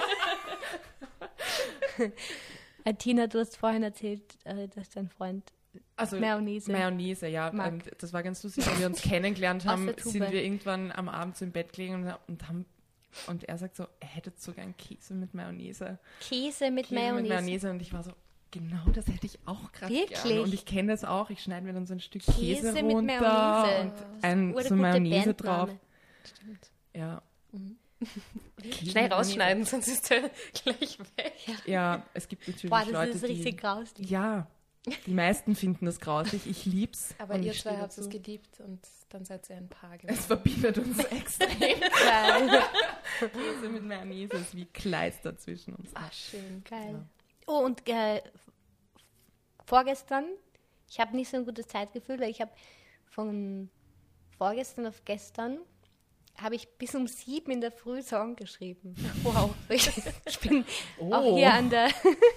Tina, du hast vorhin erzählt, dass dein Freund Also Mayonnaise ja. mag. Und das war ganz lustig, als wir uns kennengelernt Aus haben, der Tube. sind wir irgendwann am Abend so im Bett gelegen und er sagt so, er hätte sogar einen Käse mit Mayonnaise. Käse mit Mayonnaise. Und ich war so, genau das hätte ich auch gerade Wirklich? gerne. Und ich kenne das auch. Ich schneide mir dann so ein Stück Käse Käse mit runter Mayonnaise. und ein Oder so gute Mayonnaise Bandname. drauf. Stimmt. Ja. Schnell rausschneiden, sonst ist er gleich weg. Ja, es gibt natürlich Boah, das Leute, ist richtig die... grauslich. Ja, die meisten finden das grauslich. Ich lieb's. Aber und ihr ich zwei stehe habt es dazu. geliebt und dann seid ihr ein Paar Es geworden. verbindet uns extrem. Geil. Käse mit Mayonnaise ist wie Kleister zwischen uns. Ah, schön. Geil. Oh, und vorgestern, ich habe nicht so ein gutes Zeitgefühl, weil ich habe von vorgestern auf gestern habe ich bis um 7 in der Früh Song geschrieben. Wow. Ich bin auch hier an der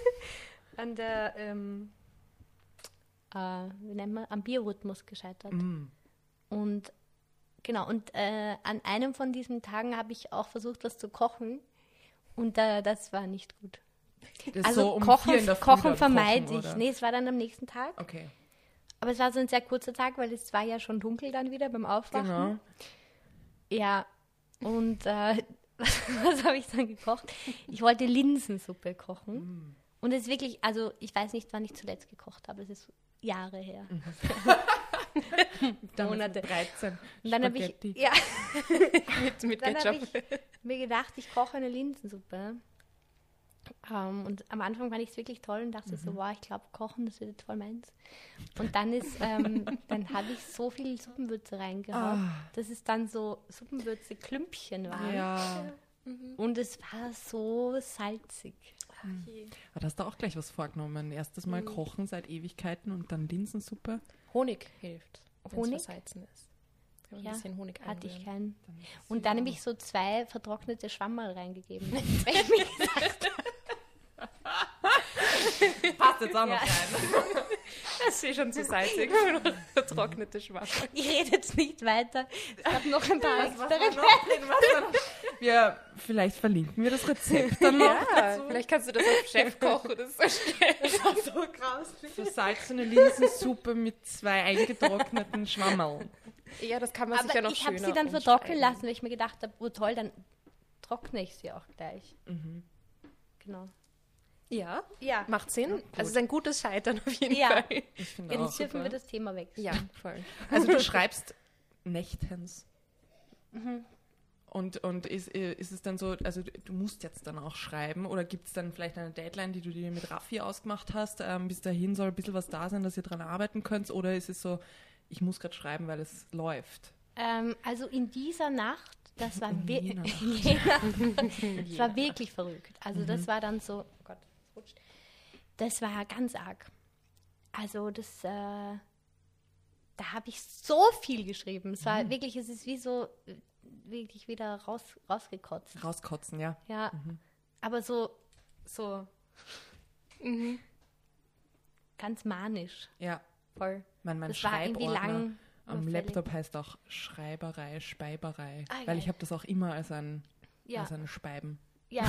wie nennt man, am Biorhythmus gescheitert. Und genau, und an einem von diesen Tagen habe ich auch versucht, was zu kochen. Und das war nicht gut. Das Also so um Kochen, 4 in der Früh Kochen dann vermeide ich. oder? Nee, es war dann am nächsten Tag. Okay. Aber es war so ein sehr kurzer Tag, weil es war ja schon dunkel dann wieder beim Aufwachen. Genau. Ja, und was habe ich dann gekocht? Ich wollte Linsensuppe kochen. Und es ist wirklich, also ich weiß nicht, wann ich zuletzt gekocht habe. Es ist Jahre her. Monate. 13. Und dann habe ich, mit dann habe Ketchup. ich mir gedacht, ich koche eine Linsensuppe. Und am Anfang fand ich es wirklich toll und dachte so, wow, ich glaube, kochen, das wird jetzt voll meins. Und dann dann habe ich so viel Suppenwürze reingehauen, dass es dann so Suppenwürze-Klümpchen waren. Ja. Und es war so salzig. Aber da hast du auch gleich was vorgenommen. Erstes Mal kochen seit Ewigkeiten und dann Linsensuppe. Honig hilft, wenn es Honig? versalzen ist. Kann man Ja, ein bisschen Honig hatte ich einrühren. keinen. Und dann habe ich so 2 vertrocknete Schwammerl reingegeben. Weil ich mir gesagt Passt jetzt auch noch Ja. rein. Das ist eh schon zu salzig. Vertrocknete Schwamm. ich rede jetzt nicht weiter. Ich habe noch ein paar Experimente. Ja, vielleicht verlinken wir das Rezept dann noch. Ja, vielleicht kannst du das auf Chefkoch oder so stellen. So grauslich. Versalzene Linsensuppe mit 2 eingetrockneten Schwammerl. Ja, das kann man Aber sicher noch ich habe schöner sie dann vertrocknen umschreiben. lassen, weil ich mir gedacht habe, oh toll, dann trockne ich sie auch gleich. Genau. Ja, Ja, macht Sinn. Also es ist ein gutes Scheitern auf jeden Ja. Fall. Ich finde auch. jetzt dürfen wir das Thema wechseln. Ja, voll. Also du schreibst nächtens. Und ist es dann so, also du musst jetzt dann auch schreiben oder gibt es dann vielleicht eine Deadline, die du dir mit Raffi ausgemacht hast? Bis dahin soll ein bisschen was da sein, dass ihr dran arbeiten könnt? Oder ist es so, ich muss gerade schreiben, weil es läuft? Also in dieser Nacht, das war, jener das war wirklich verrückt. Also das war dann so, oh Gott, es rutscht. Das war ganz arg. Also das, da habe ich so viel geschrieben. Es war wirklich, es ist wie so, wirklich wieder rausgekotzt. Rauskotzen, ja. Ja, aber so ganz manisch, Ja, voll. mein Das war irgendwie Schreibordner lang. am überfällig. Laptop heißt auch Schreiberei, Speiberei. Ah, weil geil. ich habe das auch immer als ein Ja, Speiben. ja,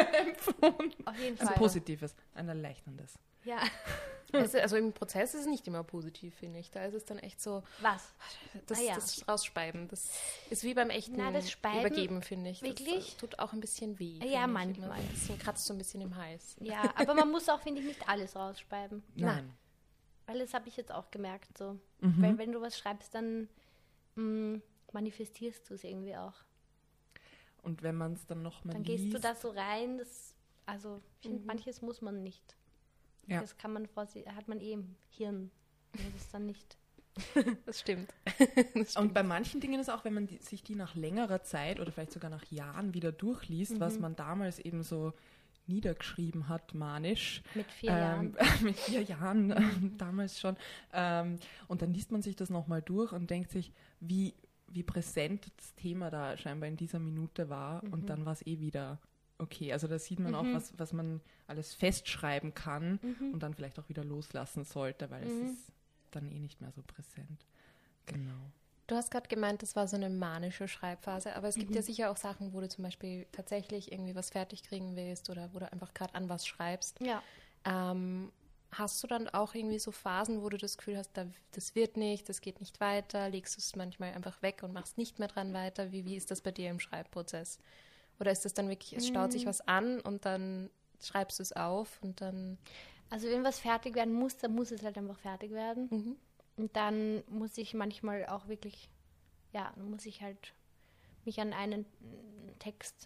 auf jeden Ein Fall. Positives, ein Erleichterndes. Ja, Also im Prozess ist es nicht immer positiv, finde ich. Da ist es dann echt so, was? das, Ah, ja. das Rausspeiben. Das ist wie beim echten Na, das Speiben, Übergeben, finde ich. wirklich? Das tut auch ein bisschen weh. Ja, finde ich. manchmal. Immer. Das kratzt so ein bisschen im Hals. Ja, aber man muss auch, finde ich, nicht alles rausspeiben. Nein. Weil das habe ich jetzt auch gemerkt. So. Weil wenn du was schreibst, dann manifestierst du es irgendwie auch. Und wenn man es dann nochmal Dann liest. gehst du da so rein. Also ich finde, manches muss man nicht. Ja. Das kann man hat man eh im Hirn. Also das ist dann nicht. Das stimmt. Und bei manchen Dingen ist auch, wenn man sich die nach längerer Zeit oder vielleicht sogar nach Jahren wieder durchliest, was man damals eben so niedergeschrieben hat, manisch. Mit 4 Jahren. Mit 4 Jahren, damals schon. Und dann liest man sich das nochmal durch und denkt sich, wie präsent das Thema da scheinbar in dieser Minute war. Und dann war es eh wieder okay. Also da sieht man auch, was man alles festschreiben kann und dann vielleicht auch wieder loslassen sollte, weil es ist dann eh nicht mehr so präsent. Genau. Du hast gerade gemeint, das war so eine manische Schreibphase, aber es gibt ja sicher auch Sachen, wo du zum Beispiel tatsächlich irgendwie was fertig kriegen willst oder wo du einfach gerade an was schreibst. Ja. Hast du dann auch irgendwie so Phasen, wo du das Gefühl hast, das wird nicht, das geht nicht weiter, legst du es manchmal einfach weg und machst nicht mehr dran weiter? Wie ist das bei dir im Schreibprozess? Oder ist das dann wirklich, es staut sich was an und dann schreibst du es auf und dann... Also wenn was fertig werden muss, dann muss es halt einfach fertig werden. Und dann muss ich manchmal auch wirklich, dann muss ich halt mich an einen Text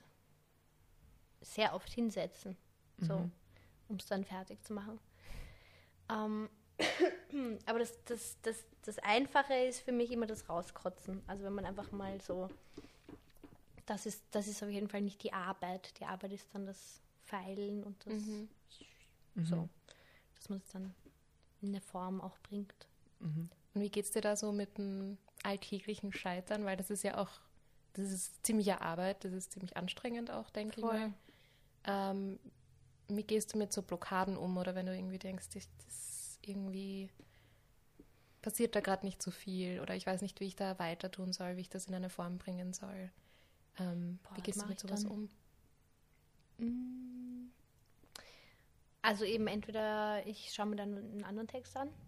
sehr oft hinsetzen, so, um es dann fertig zu machen. Aber das Einfache ist für mich immer das Rauskotzen. Also wenn man einfach mal so, das ist auf jeden Fall nicht die Arbeit. Die Arbeit ist dann das Feilen und das so, dass man es dann in eine Form auch bringt. Und wie geht's dir da so mit dem alltäglichen Scheitern? Weil das ist ja auch das ist ziemliche Arbeit, das ist ziemlich anstrengend auch, denke ich mal. Wie gehst du mit so Blockaden um oder wenn du irgendwie denkst, das irgendwie passiert da gerade nicht so viel oder ich weiß nicht, wie ich da weiter tun soll, wie ich das in eine Form bringen soll. Wie gehst du mit sowas um? Also eben entweder ich schaue mir dann einen anderen Text an.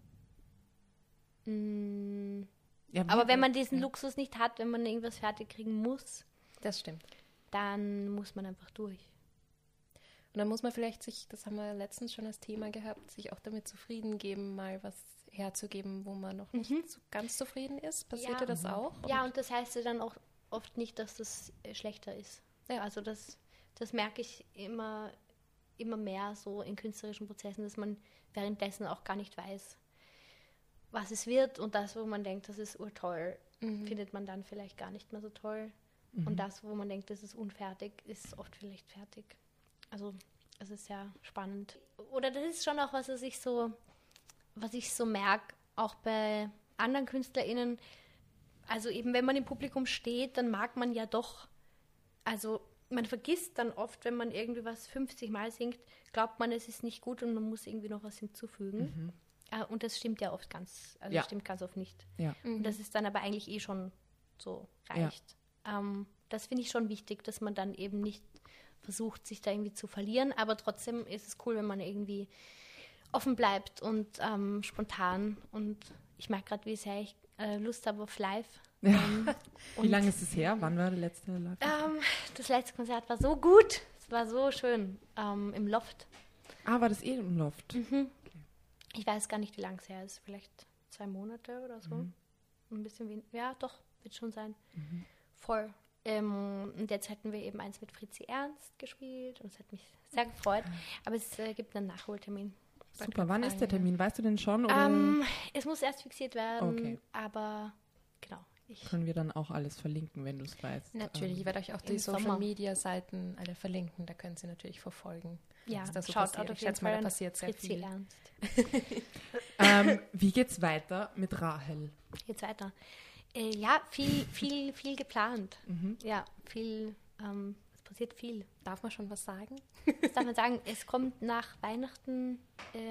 Ja, Aber wenn man diesen Luxus nicht hat, wenn man irgendwas fertig kriegen muss, Das stimmt. dann muss man einfach durch. Und dann muss man vielleicht sich, das haben wir letztens schon als Thema gehabt, sich auch damit zufrieden geben, mal was herzugeben, wo man noch nicht so ganz zufrieden ist. Passiert dir das auch? Ja, und das heißt ja dann auch oft nicht, dass das schlechter ist. Ja, also das merke ich immer mehr so in künstlerischen Prozessen, dass man währenddessen auch gar nicht weiß, was es wird. Und das, wo man denkt, das ist urtoll, findet man dann vielleicht gar nicht mehr so toll. Und das, wo man denkt, das ist unfertig, ist oft vielleicht fertig. Also es ist sehr spannend. Oder das ist schon auch was ich so merke, auch bei anderen KünstlerInnen. Also eben, wenn man im Publikum steht, dann mag man ja doch, also man vergisst dann oft, wenn man irgendwie was 50 Mal singt, glaubt man, es ist nicht gut und man muss irgendwie noch was hinzufügen. Und das stimmt ja oft stimmt ganz oft nicht. Ja. Und das ist dann aber eigentlich schon so reicht. Das finde ich schon wichtig, dass man dann eben nicht versucht, sich da irgendwie zu verlieren, aber trotzdem ist es cool, wenn man irgendwie offen bleibt und spontan und ich merke gerade, wie sehr ich Lust habe auf live. Ja. Wie lange ist es her? Wann war der letzte Live? Das letzte Konzert war so gut, es war so schön, im Loft. War das im Loft? Ich weiß gar nicht, wie lange es her ist, vielleicht 2 Monate oder so. Ein bisschen weniger, ja doch, wird schon sein. Voll. Und jetzt hätten wir eben eins mit Fritzi Ernst gespielt und es hat mich sehr gefreut. Aber es gibt einen Nachholtermin. Super, wann ist der Termin? Weißt du denn schon? Oder? Es muss erst fixiert werden, Okay. aber genau. Können wir dann auch alles verlinken, wenn du es weißt? Natürlich, ich werde euch auch die im Sommer. Social-Media-Seiten alle verlinken, da können Sie natürlich verfolgen. Ja, was da so schaut passiert. auf Ich jeden schätze mal, Fall da passiert sehr Fritzi viel. Ernst. Wie geht's weiter mit Rahel? Jetzt weiter. Ja, viel geplant. Ja, viel, es passiert viel. Darf man schon was sagen? Das darf man sagen, es kommt nach Weihnachten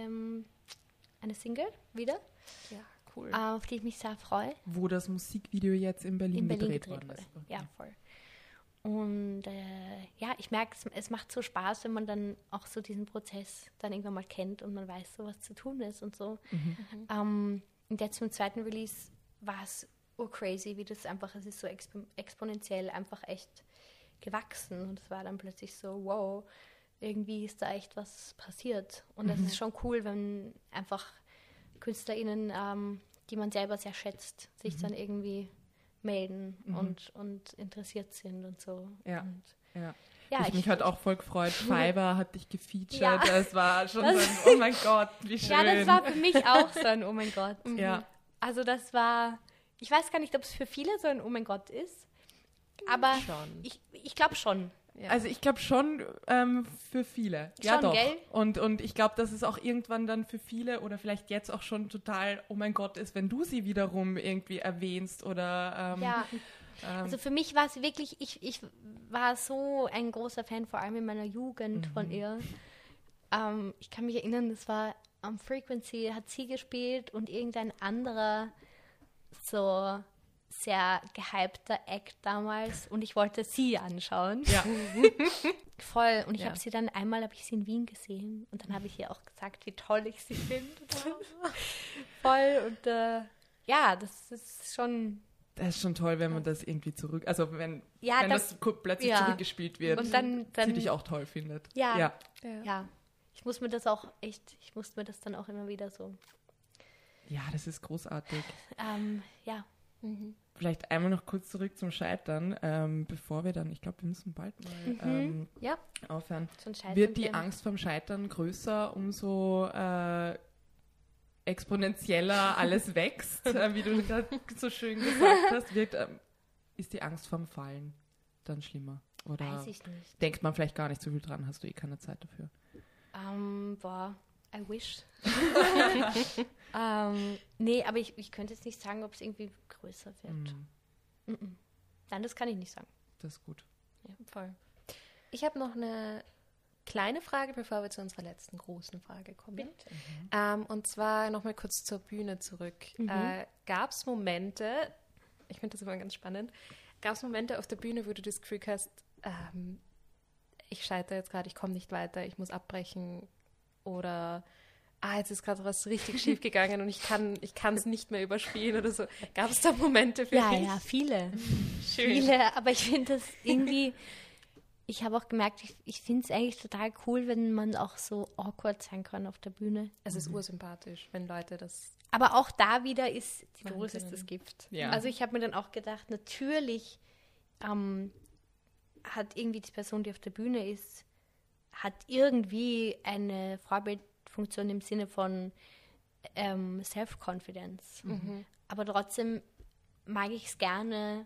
eine Single wieder, Ja, cool. auf die ich mich sehr freue. Wo das Musikvideo jetzt in Berlin gedreht worden ist. Okay. Ja, voll. Und ja, ich merke, es macht so Spaß, wenn man dann auch so diesen Prozess dann irgendwann mal kennt und man weiß, so was zu tun ist und so. Und jetzt zum zweiten Release war es crazy, wie das einfach, es ist so exponentiell einfach echt gewachsen und es war dann plötzlich so, wow, irgendwie ist da echt was passiert. Und das ist schon cool, wenn einfach KünstlerInnen, die man selber sehr schätzt, sich dann irgendwie melden und interessiert sind und so. Ja. Und Ja. ja, Mich hat auch voll gefreut. Fiverr hat dich gefeatured. Ja. Das war schon so ein, oh mein Gott, wie schön. ja, das war für mich auch so ein Oh mein Gott. Ja. Also das war, ich weiß gar nicht, ob es für viele so ein Oh mein Gott ist, aber Schon. ich glaube schon. Ja. Also ich glaube schon für viele. Ja, Schon, doch. gell? Und ich glaube, dass es auch irgendwann dann für viele oder vielleicht jetzt auch schon total, oh mein Gott, ist, wenn du sie wiederum irgendwie erwähnst oder Ja, also für mich war es wirklich, ich war so ein großer Fan, vor allem in meiner Jugend von ihr. Ich kann mich erinnern, das war am Frequency, hat sie gespielt und irgendein anderer so sehr gehypter Act damals und ich wollte sie anschauen. Ja. Voll. Und ich Ja. habe sie dann einmal in Wien gesehen und dann habe ich ihr auch gesagt, wie toll ich sie finde. Voll. Und ja, das ist schon. Das ist schon toll, wenn man das irgendwie Ja, wenn das- das plötzlich ja. zurückgespielt wird, Und dann sie dich auch toll findet. Ja. Ja. Ja. Ich musste mir das dann auch immer wieder so. Ja, das ist großartig. Ja. Vielleicht einmal noch kurz zurück zum Scheitern, bevor wir dann, ich glaube, wir müssen bald mal Ja. aufhören. Schon Scheitern Wird die bleiben. Angst vorm Scheitern größer, umso exponentieller alles wächst, wie du gerade so schön gesagt hast? Ist die Angst vorm Fallen dann schlimmer? Oder Weiß ich nicht. denkt man vielleicht gar nicht so viel dran? Hast du keine Zeit dafür? Boah, I wish. Nee, aber ich könnte jetzt nicht sagen, ob es irgendwie größer wird. Nein, das kann ich nicht sagen. Das ist gut. Ja, voll. Ich habe noch eine kleine Frage, bevor wir zu unserer letzten großen Frage kommen. Und zwar nochmal kurz zur Bühne zurück. Gab es Momente, ich finde das immer ganz spannend, gab es Momente auf der Bühne, wo du das Gefühl hast, ich scheitere jetzt gerade, ich komme nicht weiter, ich muss abbrechen oder jetzt ist gerade was richtig schief gegangen und ich kann es nicht mehr überspielen oder so. Gab es da Momente für dich? Ja, viele. Schön. Viele, aber ich finde das irgendwie, ich habe auch gemerkt, ich finde es eigentlich total cool, wenn man auch so awkward sein kann auf der Bühne. Es ist ursympathisch, wenn Leute das... Aber auch da wieder ist die Dosis das Gift. Ja. Also ich habe mir dann auch gedacht, natürlich hat irgendwie die Person, die auf der Bühne ist, hat irgendwie eine Vorbildfunktion im Sinne von Self-Confidence. Aber trotzdem mag ich es gerne,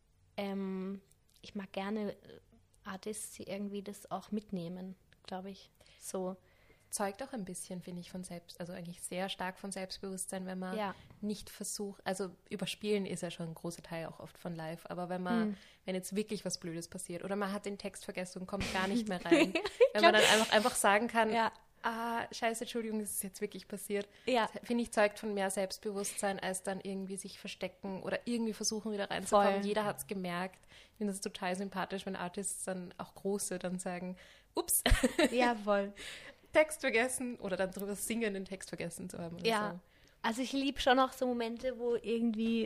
ich mag gerne Artists, die irgendwie das auch mitnehmen, glaube ich. So. Zeugt auch ein bisschen, finde ich, von also eigentlich sehr stark von Selbstbewusstsein, wenn man nicht versucht, also überspielen ist ja schon ein großer Teil auch oft von live, aber wenn jetzt wirklich was Blödes passiert oder man hat den Text vergessen und kommt gar nicht mehr rein, wenn man dann einfach sagen kann, scheiße, Entschuldigung, das ist jetzt wirklich passiert, finde ich, zeugt von mehr Selbstbewusstsein, als dann irgendwie sich verstecken oder irgendwie versuchen, wieder reinzukommen. Voll. Jeder hat es gemerkt. Ich finde das total sympathisch, wenn Artists dann, auch große, dann sagen, ups, Ja, voll. Text vergessen oder dann drüber singen, den Text vergessen zu haben. Oder Ja, so. also ich liebe schon auch so Momente, wo irgendwie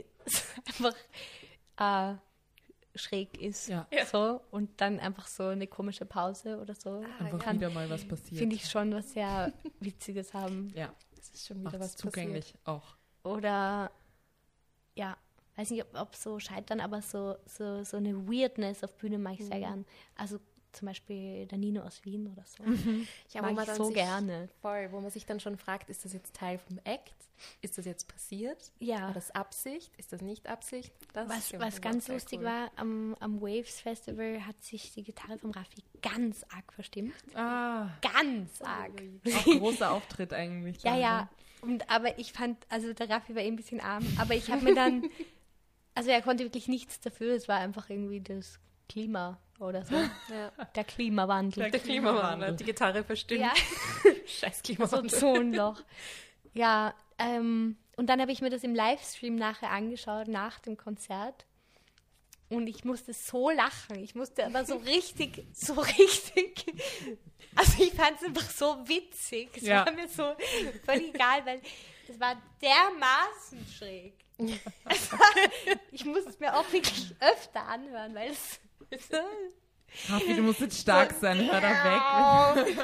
einfach schräg ist. Ja. So, und dann einfach so eine komische Pause oder so. Einfach wieder mal was passiert. Finde ich schon was sehr Witziges haben. Ja, Es ist schon wieder macht was es zugänglich auch. Oder, ja, weiß nicht, ob so Scheitern, aber so eine Weirdness auf Bühne mag ich sehr gern. Also zum Beispiel der Nino aus Wien oder so. Ja, Mag wo man ich dann so sich, gerne. Voll, wo man sich dann schon fragt, ist das jetzt Teil vom Act? Ist das jetzt passiert? Ja. War das Absicht? Ist das nicht Absicht? Das ist Was ganz sehr lustig cool. war, am Waves Festival hat sich die Gitarre vom Raffi ganz arg verstimmt. Ganz arg. Auch großer Auftritt eigentlich. Ja, dann, ja. Aber ich fand, also der Raffi war ein bisschen arm, aber ich habe mir dann, also er konnte wirklich nichts dafür, es war einfach irgendwie das Klima oder so. Ja. Der Klimawandel. Der Klimawandel, die Gitarre verstimmt. Ja. Scheiß So ein Klimawandel. Zonenloch. Ja, und dann habe ich mir das im Livestream nachher angeschaut, nach dem Konzert. Und ich musste so lachen. Ich musste aber so richtig. Also ich fand es einfach so witzig. Es war mir so völlig egal, weil es war dermaßen schräg. Ich muss es mir auch wirklich öfter anhören, weil es Raffi, du musst jetzt stark sein, hör da weg.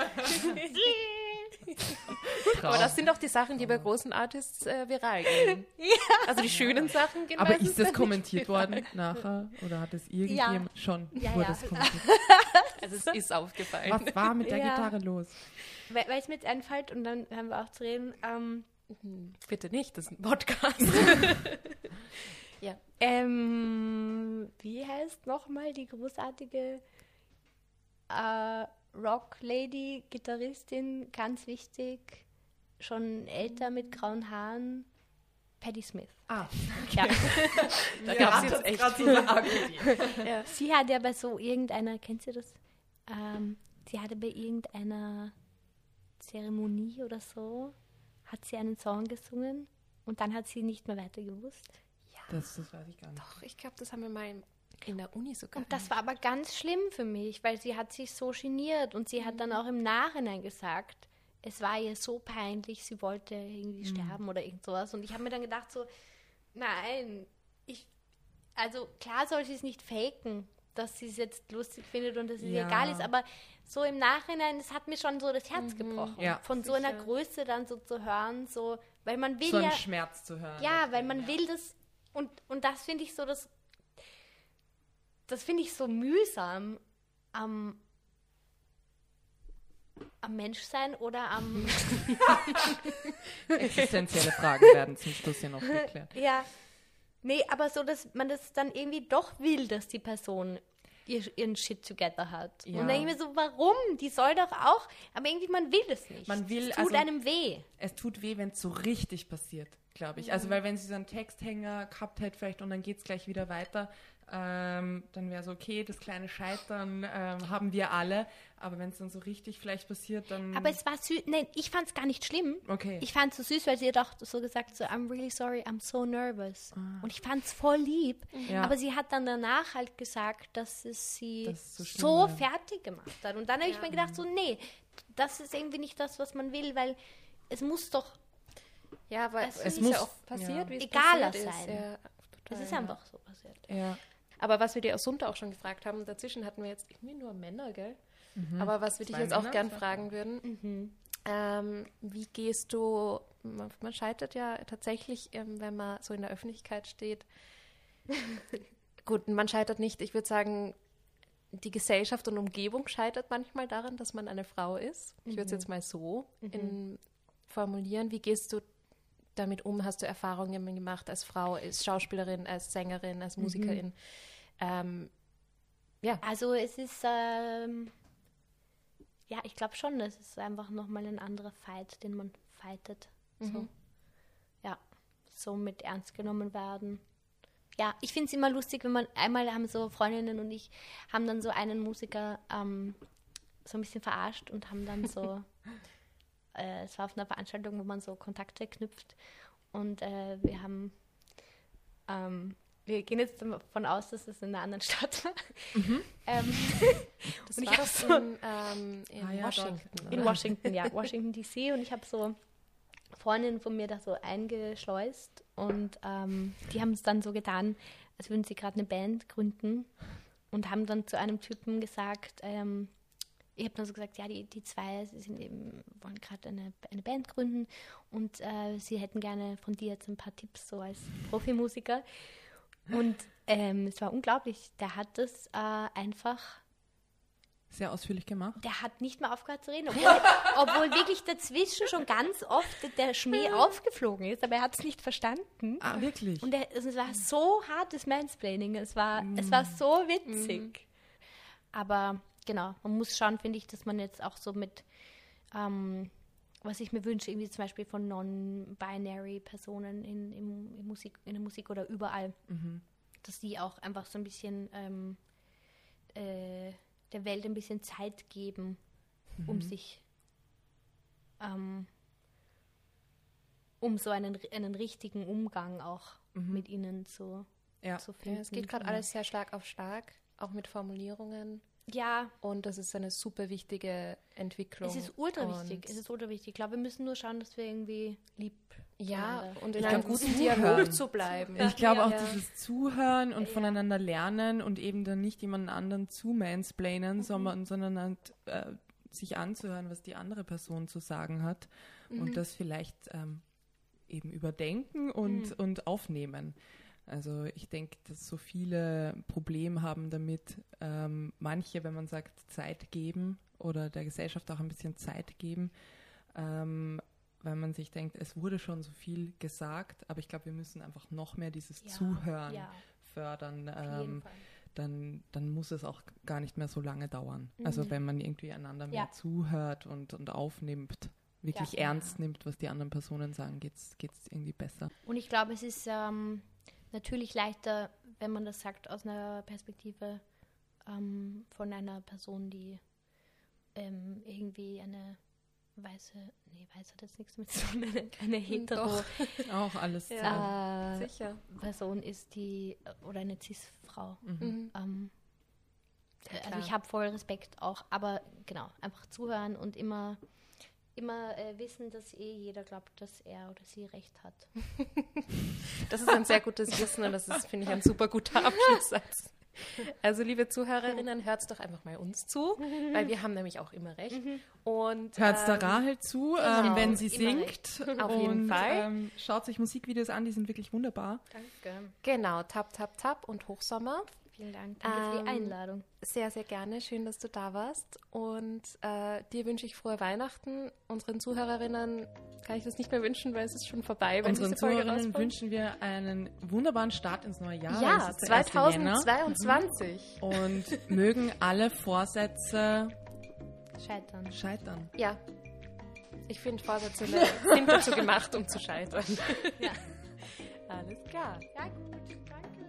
Aber das sind doch die Sachen, die bei großen Artists viral gehen. Also die schönen Sachen gehen Aber meistens ist das dann kommentiert worden nachher? Oder hat es irgendjemand schon wurde es kommentiert? nicht. Also es ist aufgefallen. Was war mit der Ja. Gitarre los? weil es mir jetzt einfällt und dann haben wir auch zu reden. Bitte nicht, das ist ein Podcast. Wie heißt nochmal die großartige Rock-Lady, Gitarristin, ganz wichtig, schon älter mit grauen Haaren, Patti Smith. Ah, Ja. Da gab es jetzt echt. Sie hat ja bei so irgendeiner, kennt ihr das? Sie hatte bei irgendeiner Zeremonie oder so, hat sie einen Song gesungen und dann hat sie nicht mehr weiter gewusst. das weiß ich gar nicht. Doch, ich glaube, das haben wir mal in der Uni sogar. Und das war aber ganz schlimm für mich, weil sie hat sich so geniert und sie hat dann auch im Nachhinein gesagt, es war ihr so peinlich, sie wollte irgendwie sterben oder irgend sowas. Und ich habe mir dann gedacht so, nein, also klar soll sie es nicht faken, dass sie es jetzt lustig findet und dass es ihr egal ist, aber so im Nachhinein, das hat mir schon so das Herz gebrochen. Ja. Von so einer Größe dann so zu hören, so, weil man will So ja... einen Schmerz zu hören. Ja, weil man will das, und das finde ich so, das finde ich so mühsam am Menschsein oder am... Existenzielle Fragen werden zum Schluss ja noch geklärt. Ja, nee, aber so, dass man das dann irgendwie doch will, dass die Person ihren Shit together hat. Ja. Und dann denke ich mir so, warum? Die soll doch auch, aber irgendwie man will das nicht. Man will, es tut also- einem weh. Es tut weh, wenn es so richtig passiert, glaube ich. Also, weil wenn sie so einen Texthänger gehabt hätte vielleicht und dann geht es gleich wieder weiter, dann wäre so, okay, das kleine Scheitern haben wir alle, aber wenn es dann so richtig vielleicht passiert, dann... Aber es war süß, nein, ich fand es gar nicht schlimm. Okay. Ich fand es so süß, weil sie hat auch so gesagt, so, I'm really sorry, I'm so nervous. Und ich fand es voll lieb. Ja. Aber sie hat dann danach halt gesagt, dass es sie Das so schlimm so war. fertig gemacht hat. Und dann habe ich mir gedacht, so, nee, das ist irgendwie nicht das, was man will, weil es muss doch, Ja, aber Es es muss- ist ja auch passiert, wie es egaler passiert sein. ist. Ja, es total, ist ja. einfach so passiert. Ja. Aber was wir dir aus Sunter auch schon gefragt haben, dazwischen hatten wir jetzt irgendwie nur Männer, gell? Aber was wir dich 2 jetzt auch Männer, gern 2 fragen würden, wie gehst du, man scheitert ja tatsächlich, wenn man so in der Öffentlichkeit steht. Gut, man scheitert nicht, ich würde sagen, die Gesellschaft und Umgebung scheitert manchmal daran, dass man eine Frau ist. Ich würde es jetzt mal so formulieren. Wie gehst du damit um? Hast du Erfahrungen gemacht als Frau, als Schauspielerin, als Sängerin, als Musikerin? Also es ist, ja, ich glaube schon, es ist einfach nochmal ein anderer Fight, den man fightet. So. Ja, so mit ernst genommen werden. Ja, ich finde es immer lustig, wenn einmal haben so Freundinnen und ich haben dann so einen Musiker so ein bisschen verarscht und haben dann so, es war auf einer Veranstaltung, wo man so Kontakte knüpft und wir gehen jetzt davon aus, dass es in einer anderen Stadt war. Das Und ich war hab doch so- in Washington. In Washington, ja, Washington DC. Und ich habe so Freundinnen von mir da so eingeschleust und die haben es dann so getan, als würden sie gerade eine Band gründen und haben dann zu einem Typen gesagt, ich habe dann so gesagt, ja, die zwei wollen gerade eine Band gründen und sie hätten gerne von dir jetzt ein paar Tipps so als Profimusiker. Und es war unglaublich. Der hat das einfach, Sehr ausführlich gemacht. der hat nicht mehr aufgehört zu reden, obwohl wirklich dazwischen schon ganz oft der Schmäh aufgeflogen ist, aber er hat es nicht verstanden. Ah, wirklich? Und es war so hartes Mansplaining, es war so witzig. Aber genau, man muss schauen, finde ich, dass man jetzt auch so mit, was ich mir wünsche, irgendwie zum Beispiel von non-binary Personen in der Musik oder überall, dass die auch einfach so ein bisschen der Welt ein bisschen Zeit geben, um sich um so einen richtigen Umgang auch mit ihnen zu finden. Ja, es geht gerade alles sehr stark auf stark, auch mit Formulierungen. Ja, Und das ist eine super wichtige Entwicklung. es ist ultra wichtig. Und Es ist ultra wichtig. Ich glaube, wir müssen nur schauen, dass wir irgendwie lieb ja, zueinander- und in Ich einem glaub, guten Zuhören. Dialog zu bleiben. Ich glaube auch Ja. dieses Zuhören und voneinander lernen und eben dann nicht jemanden anderen zu mansplainen, sondern halt, sich anzuhören, was die andere Person zu sagen hat und das vielleicht eben überdenken und aufnehmen. Also ich denke, dass so viele Probleme haben damit, manche, wenn man sagt, Zeit geben oder der Gesellschaft auch ein bisschen Zeit geben, weil man sich denkt, es wurde schon so viel gesagt, aber ich glaube, wir müssen einfach noch mehr dieses Zuhören fördern. Auf jeden Fall. Dann muss es auch gar nicht mehr so lange dauern. Also wenn man irgendwie einander mehr zuhört und aufnimmt, wirklich ernst nimmt, was die anderen Personen sagen, geht's irgendwie besser. Und ich glaube, es ist natürlich leichter, wenn man das sagt aus einer Perspektive von einer Person, die irgendwie eine weiß hat jetzt nichts mit zu tun, eine hetero Auch alles. Sicher. Person ist, die oder eine Cis-Frau. Also klar. ich habe voll Respekt auch, aber genau, einfach zuhören und immer wissen, dass jeder glaubt, dass er oder sie recht hat. Das ist ein sehr gutes Wissen und das ist, finde ich, ein super guter Abschlusssatz. Also, liebe Zuhörerinnen, hört doch einfach mal uns zu, weil wir haben nämlich auch immer recht. Und Hört der Rahel zu, wenn sie immer singt. Auf jeden Fall. Schaut sich Musikvideos an, die sind wirklich wunderbar. Danke. genau, Tap, Tap, Tap und Hochsommer. Vielen Dank. Danke für die Einladung. Sehr, sehr gerne. Schön, dass du da warst. Und dir wünsche ich frohe Weihnachten. Unseren Zuhörerinnen kann ich das nicht mehr wünschen, weil es ist schon vorbei, wenn Unseren diese Folge Zuhörerinnen rauskommt. wünschen wir einen wunderbaren Start ins neue Jahr. Ja, Es ist der 1. Jänner. 2022. Und mögen alle Vorsätze Scheitern. Ja. Ich finde, Vorsätze sind dazu gemacht, um zu scheitern. Ja. Alles klar. Ja, gut. Danke.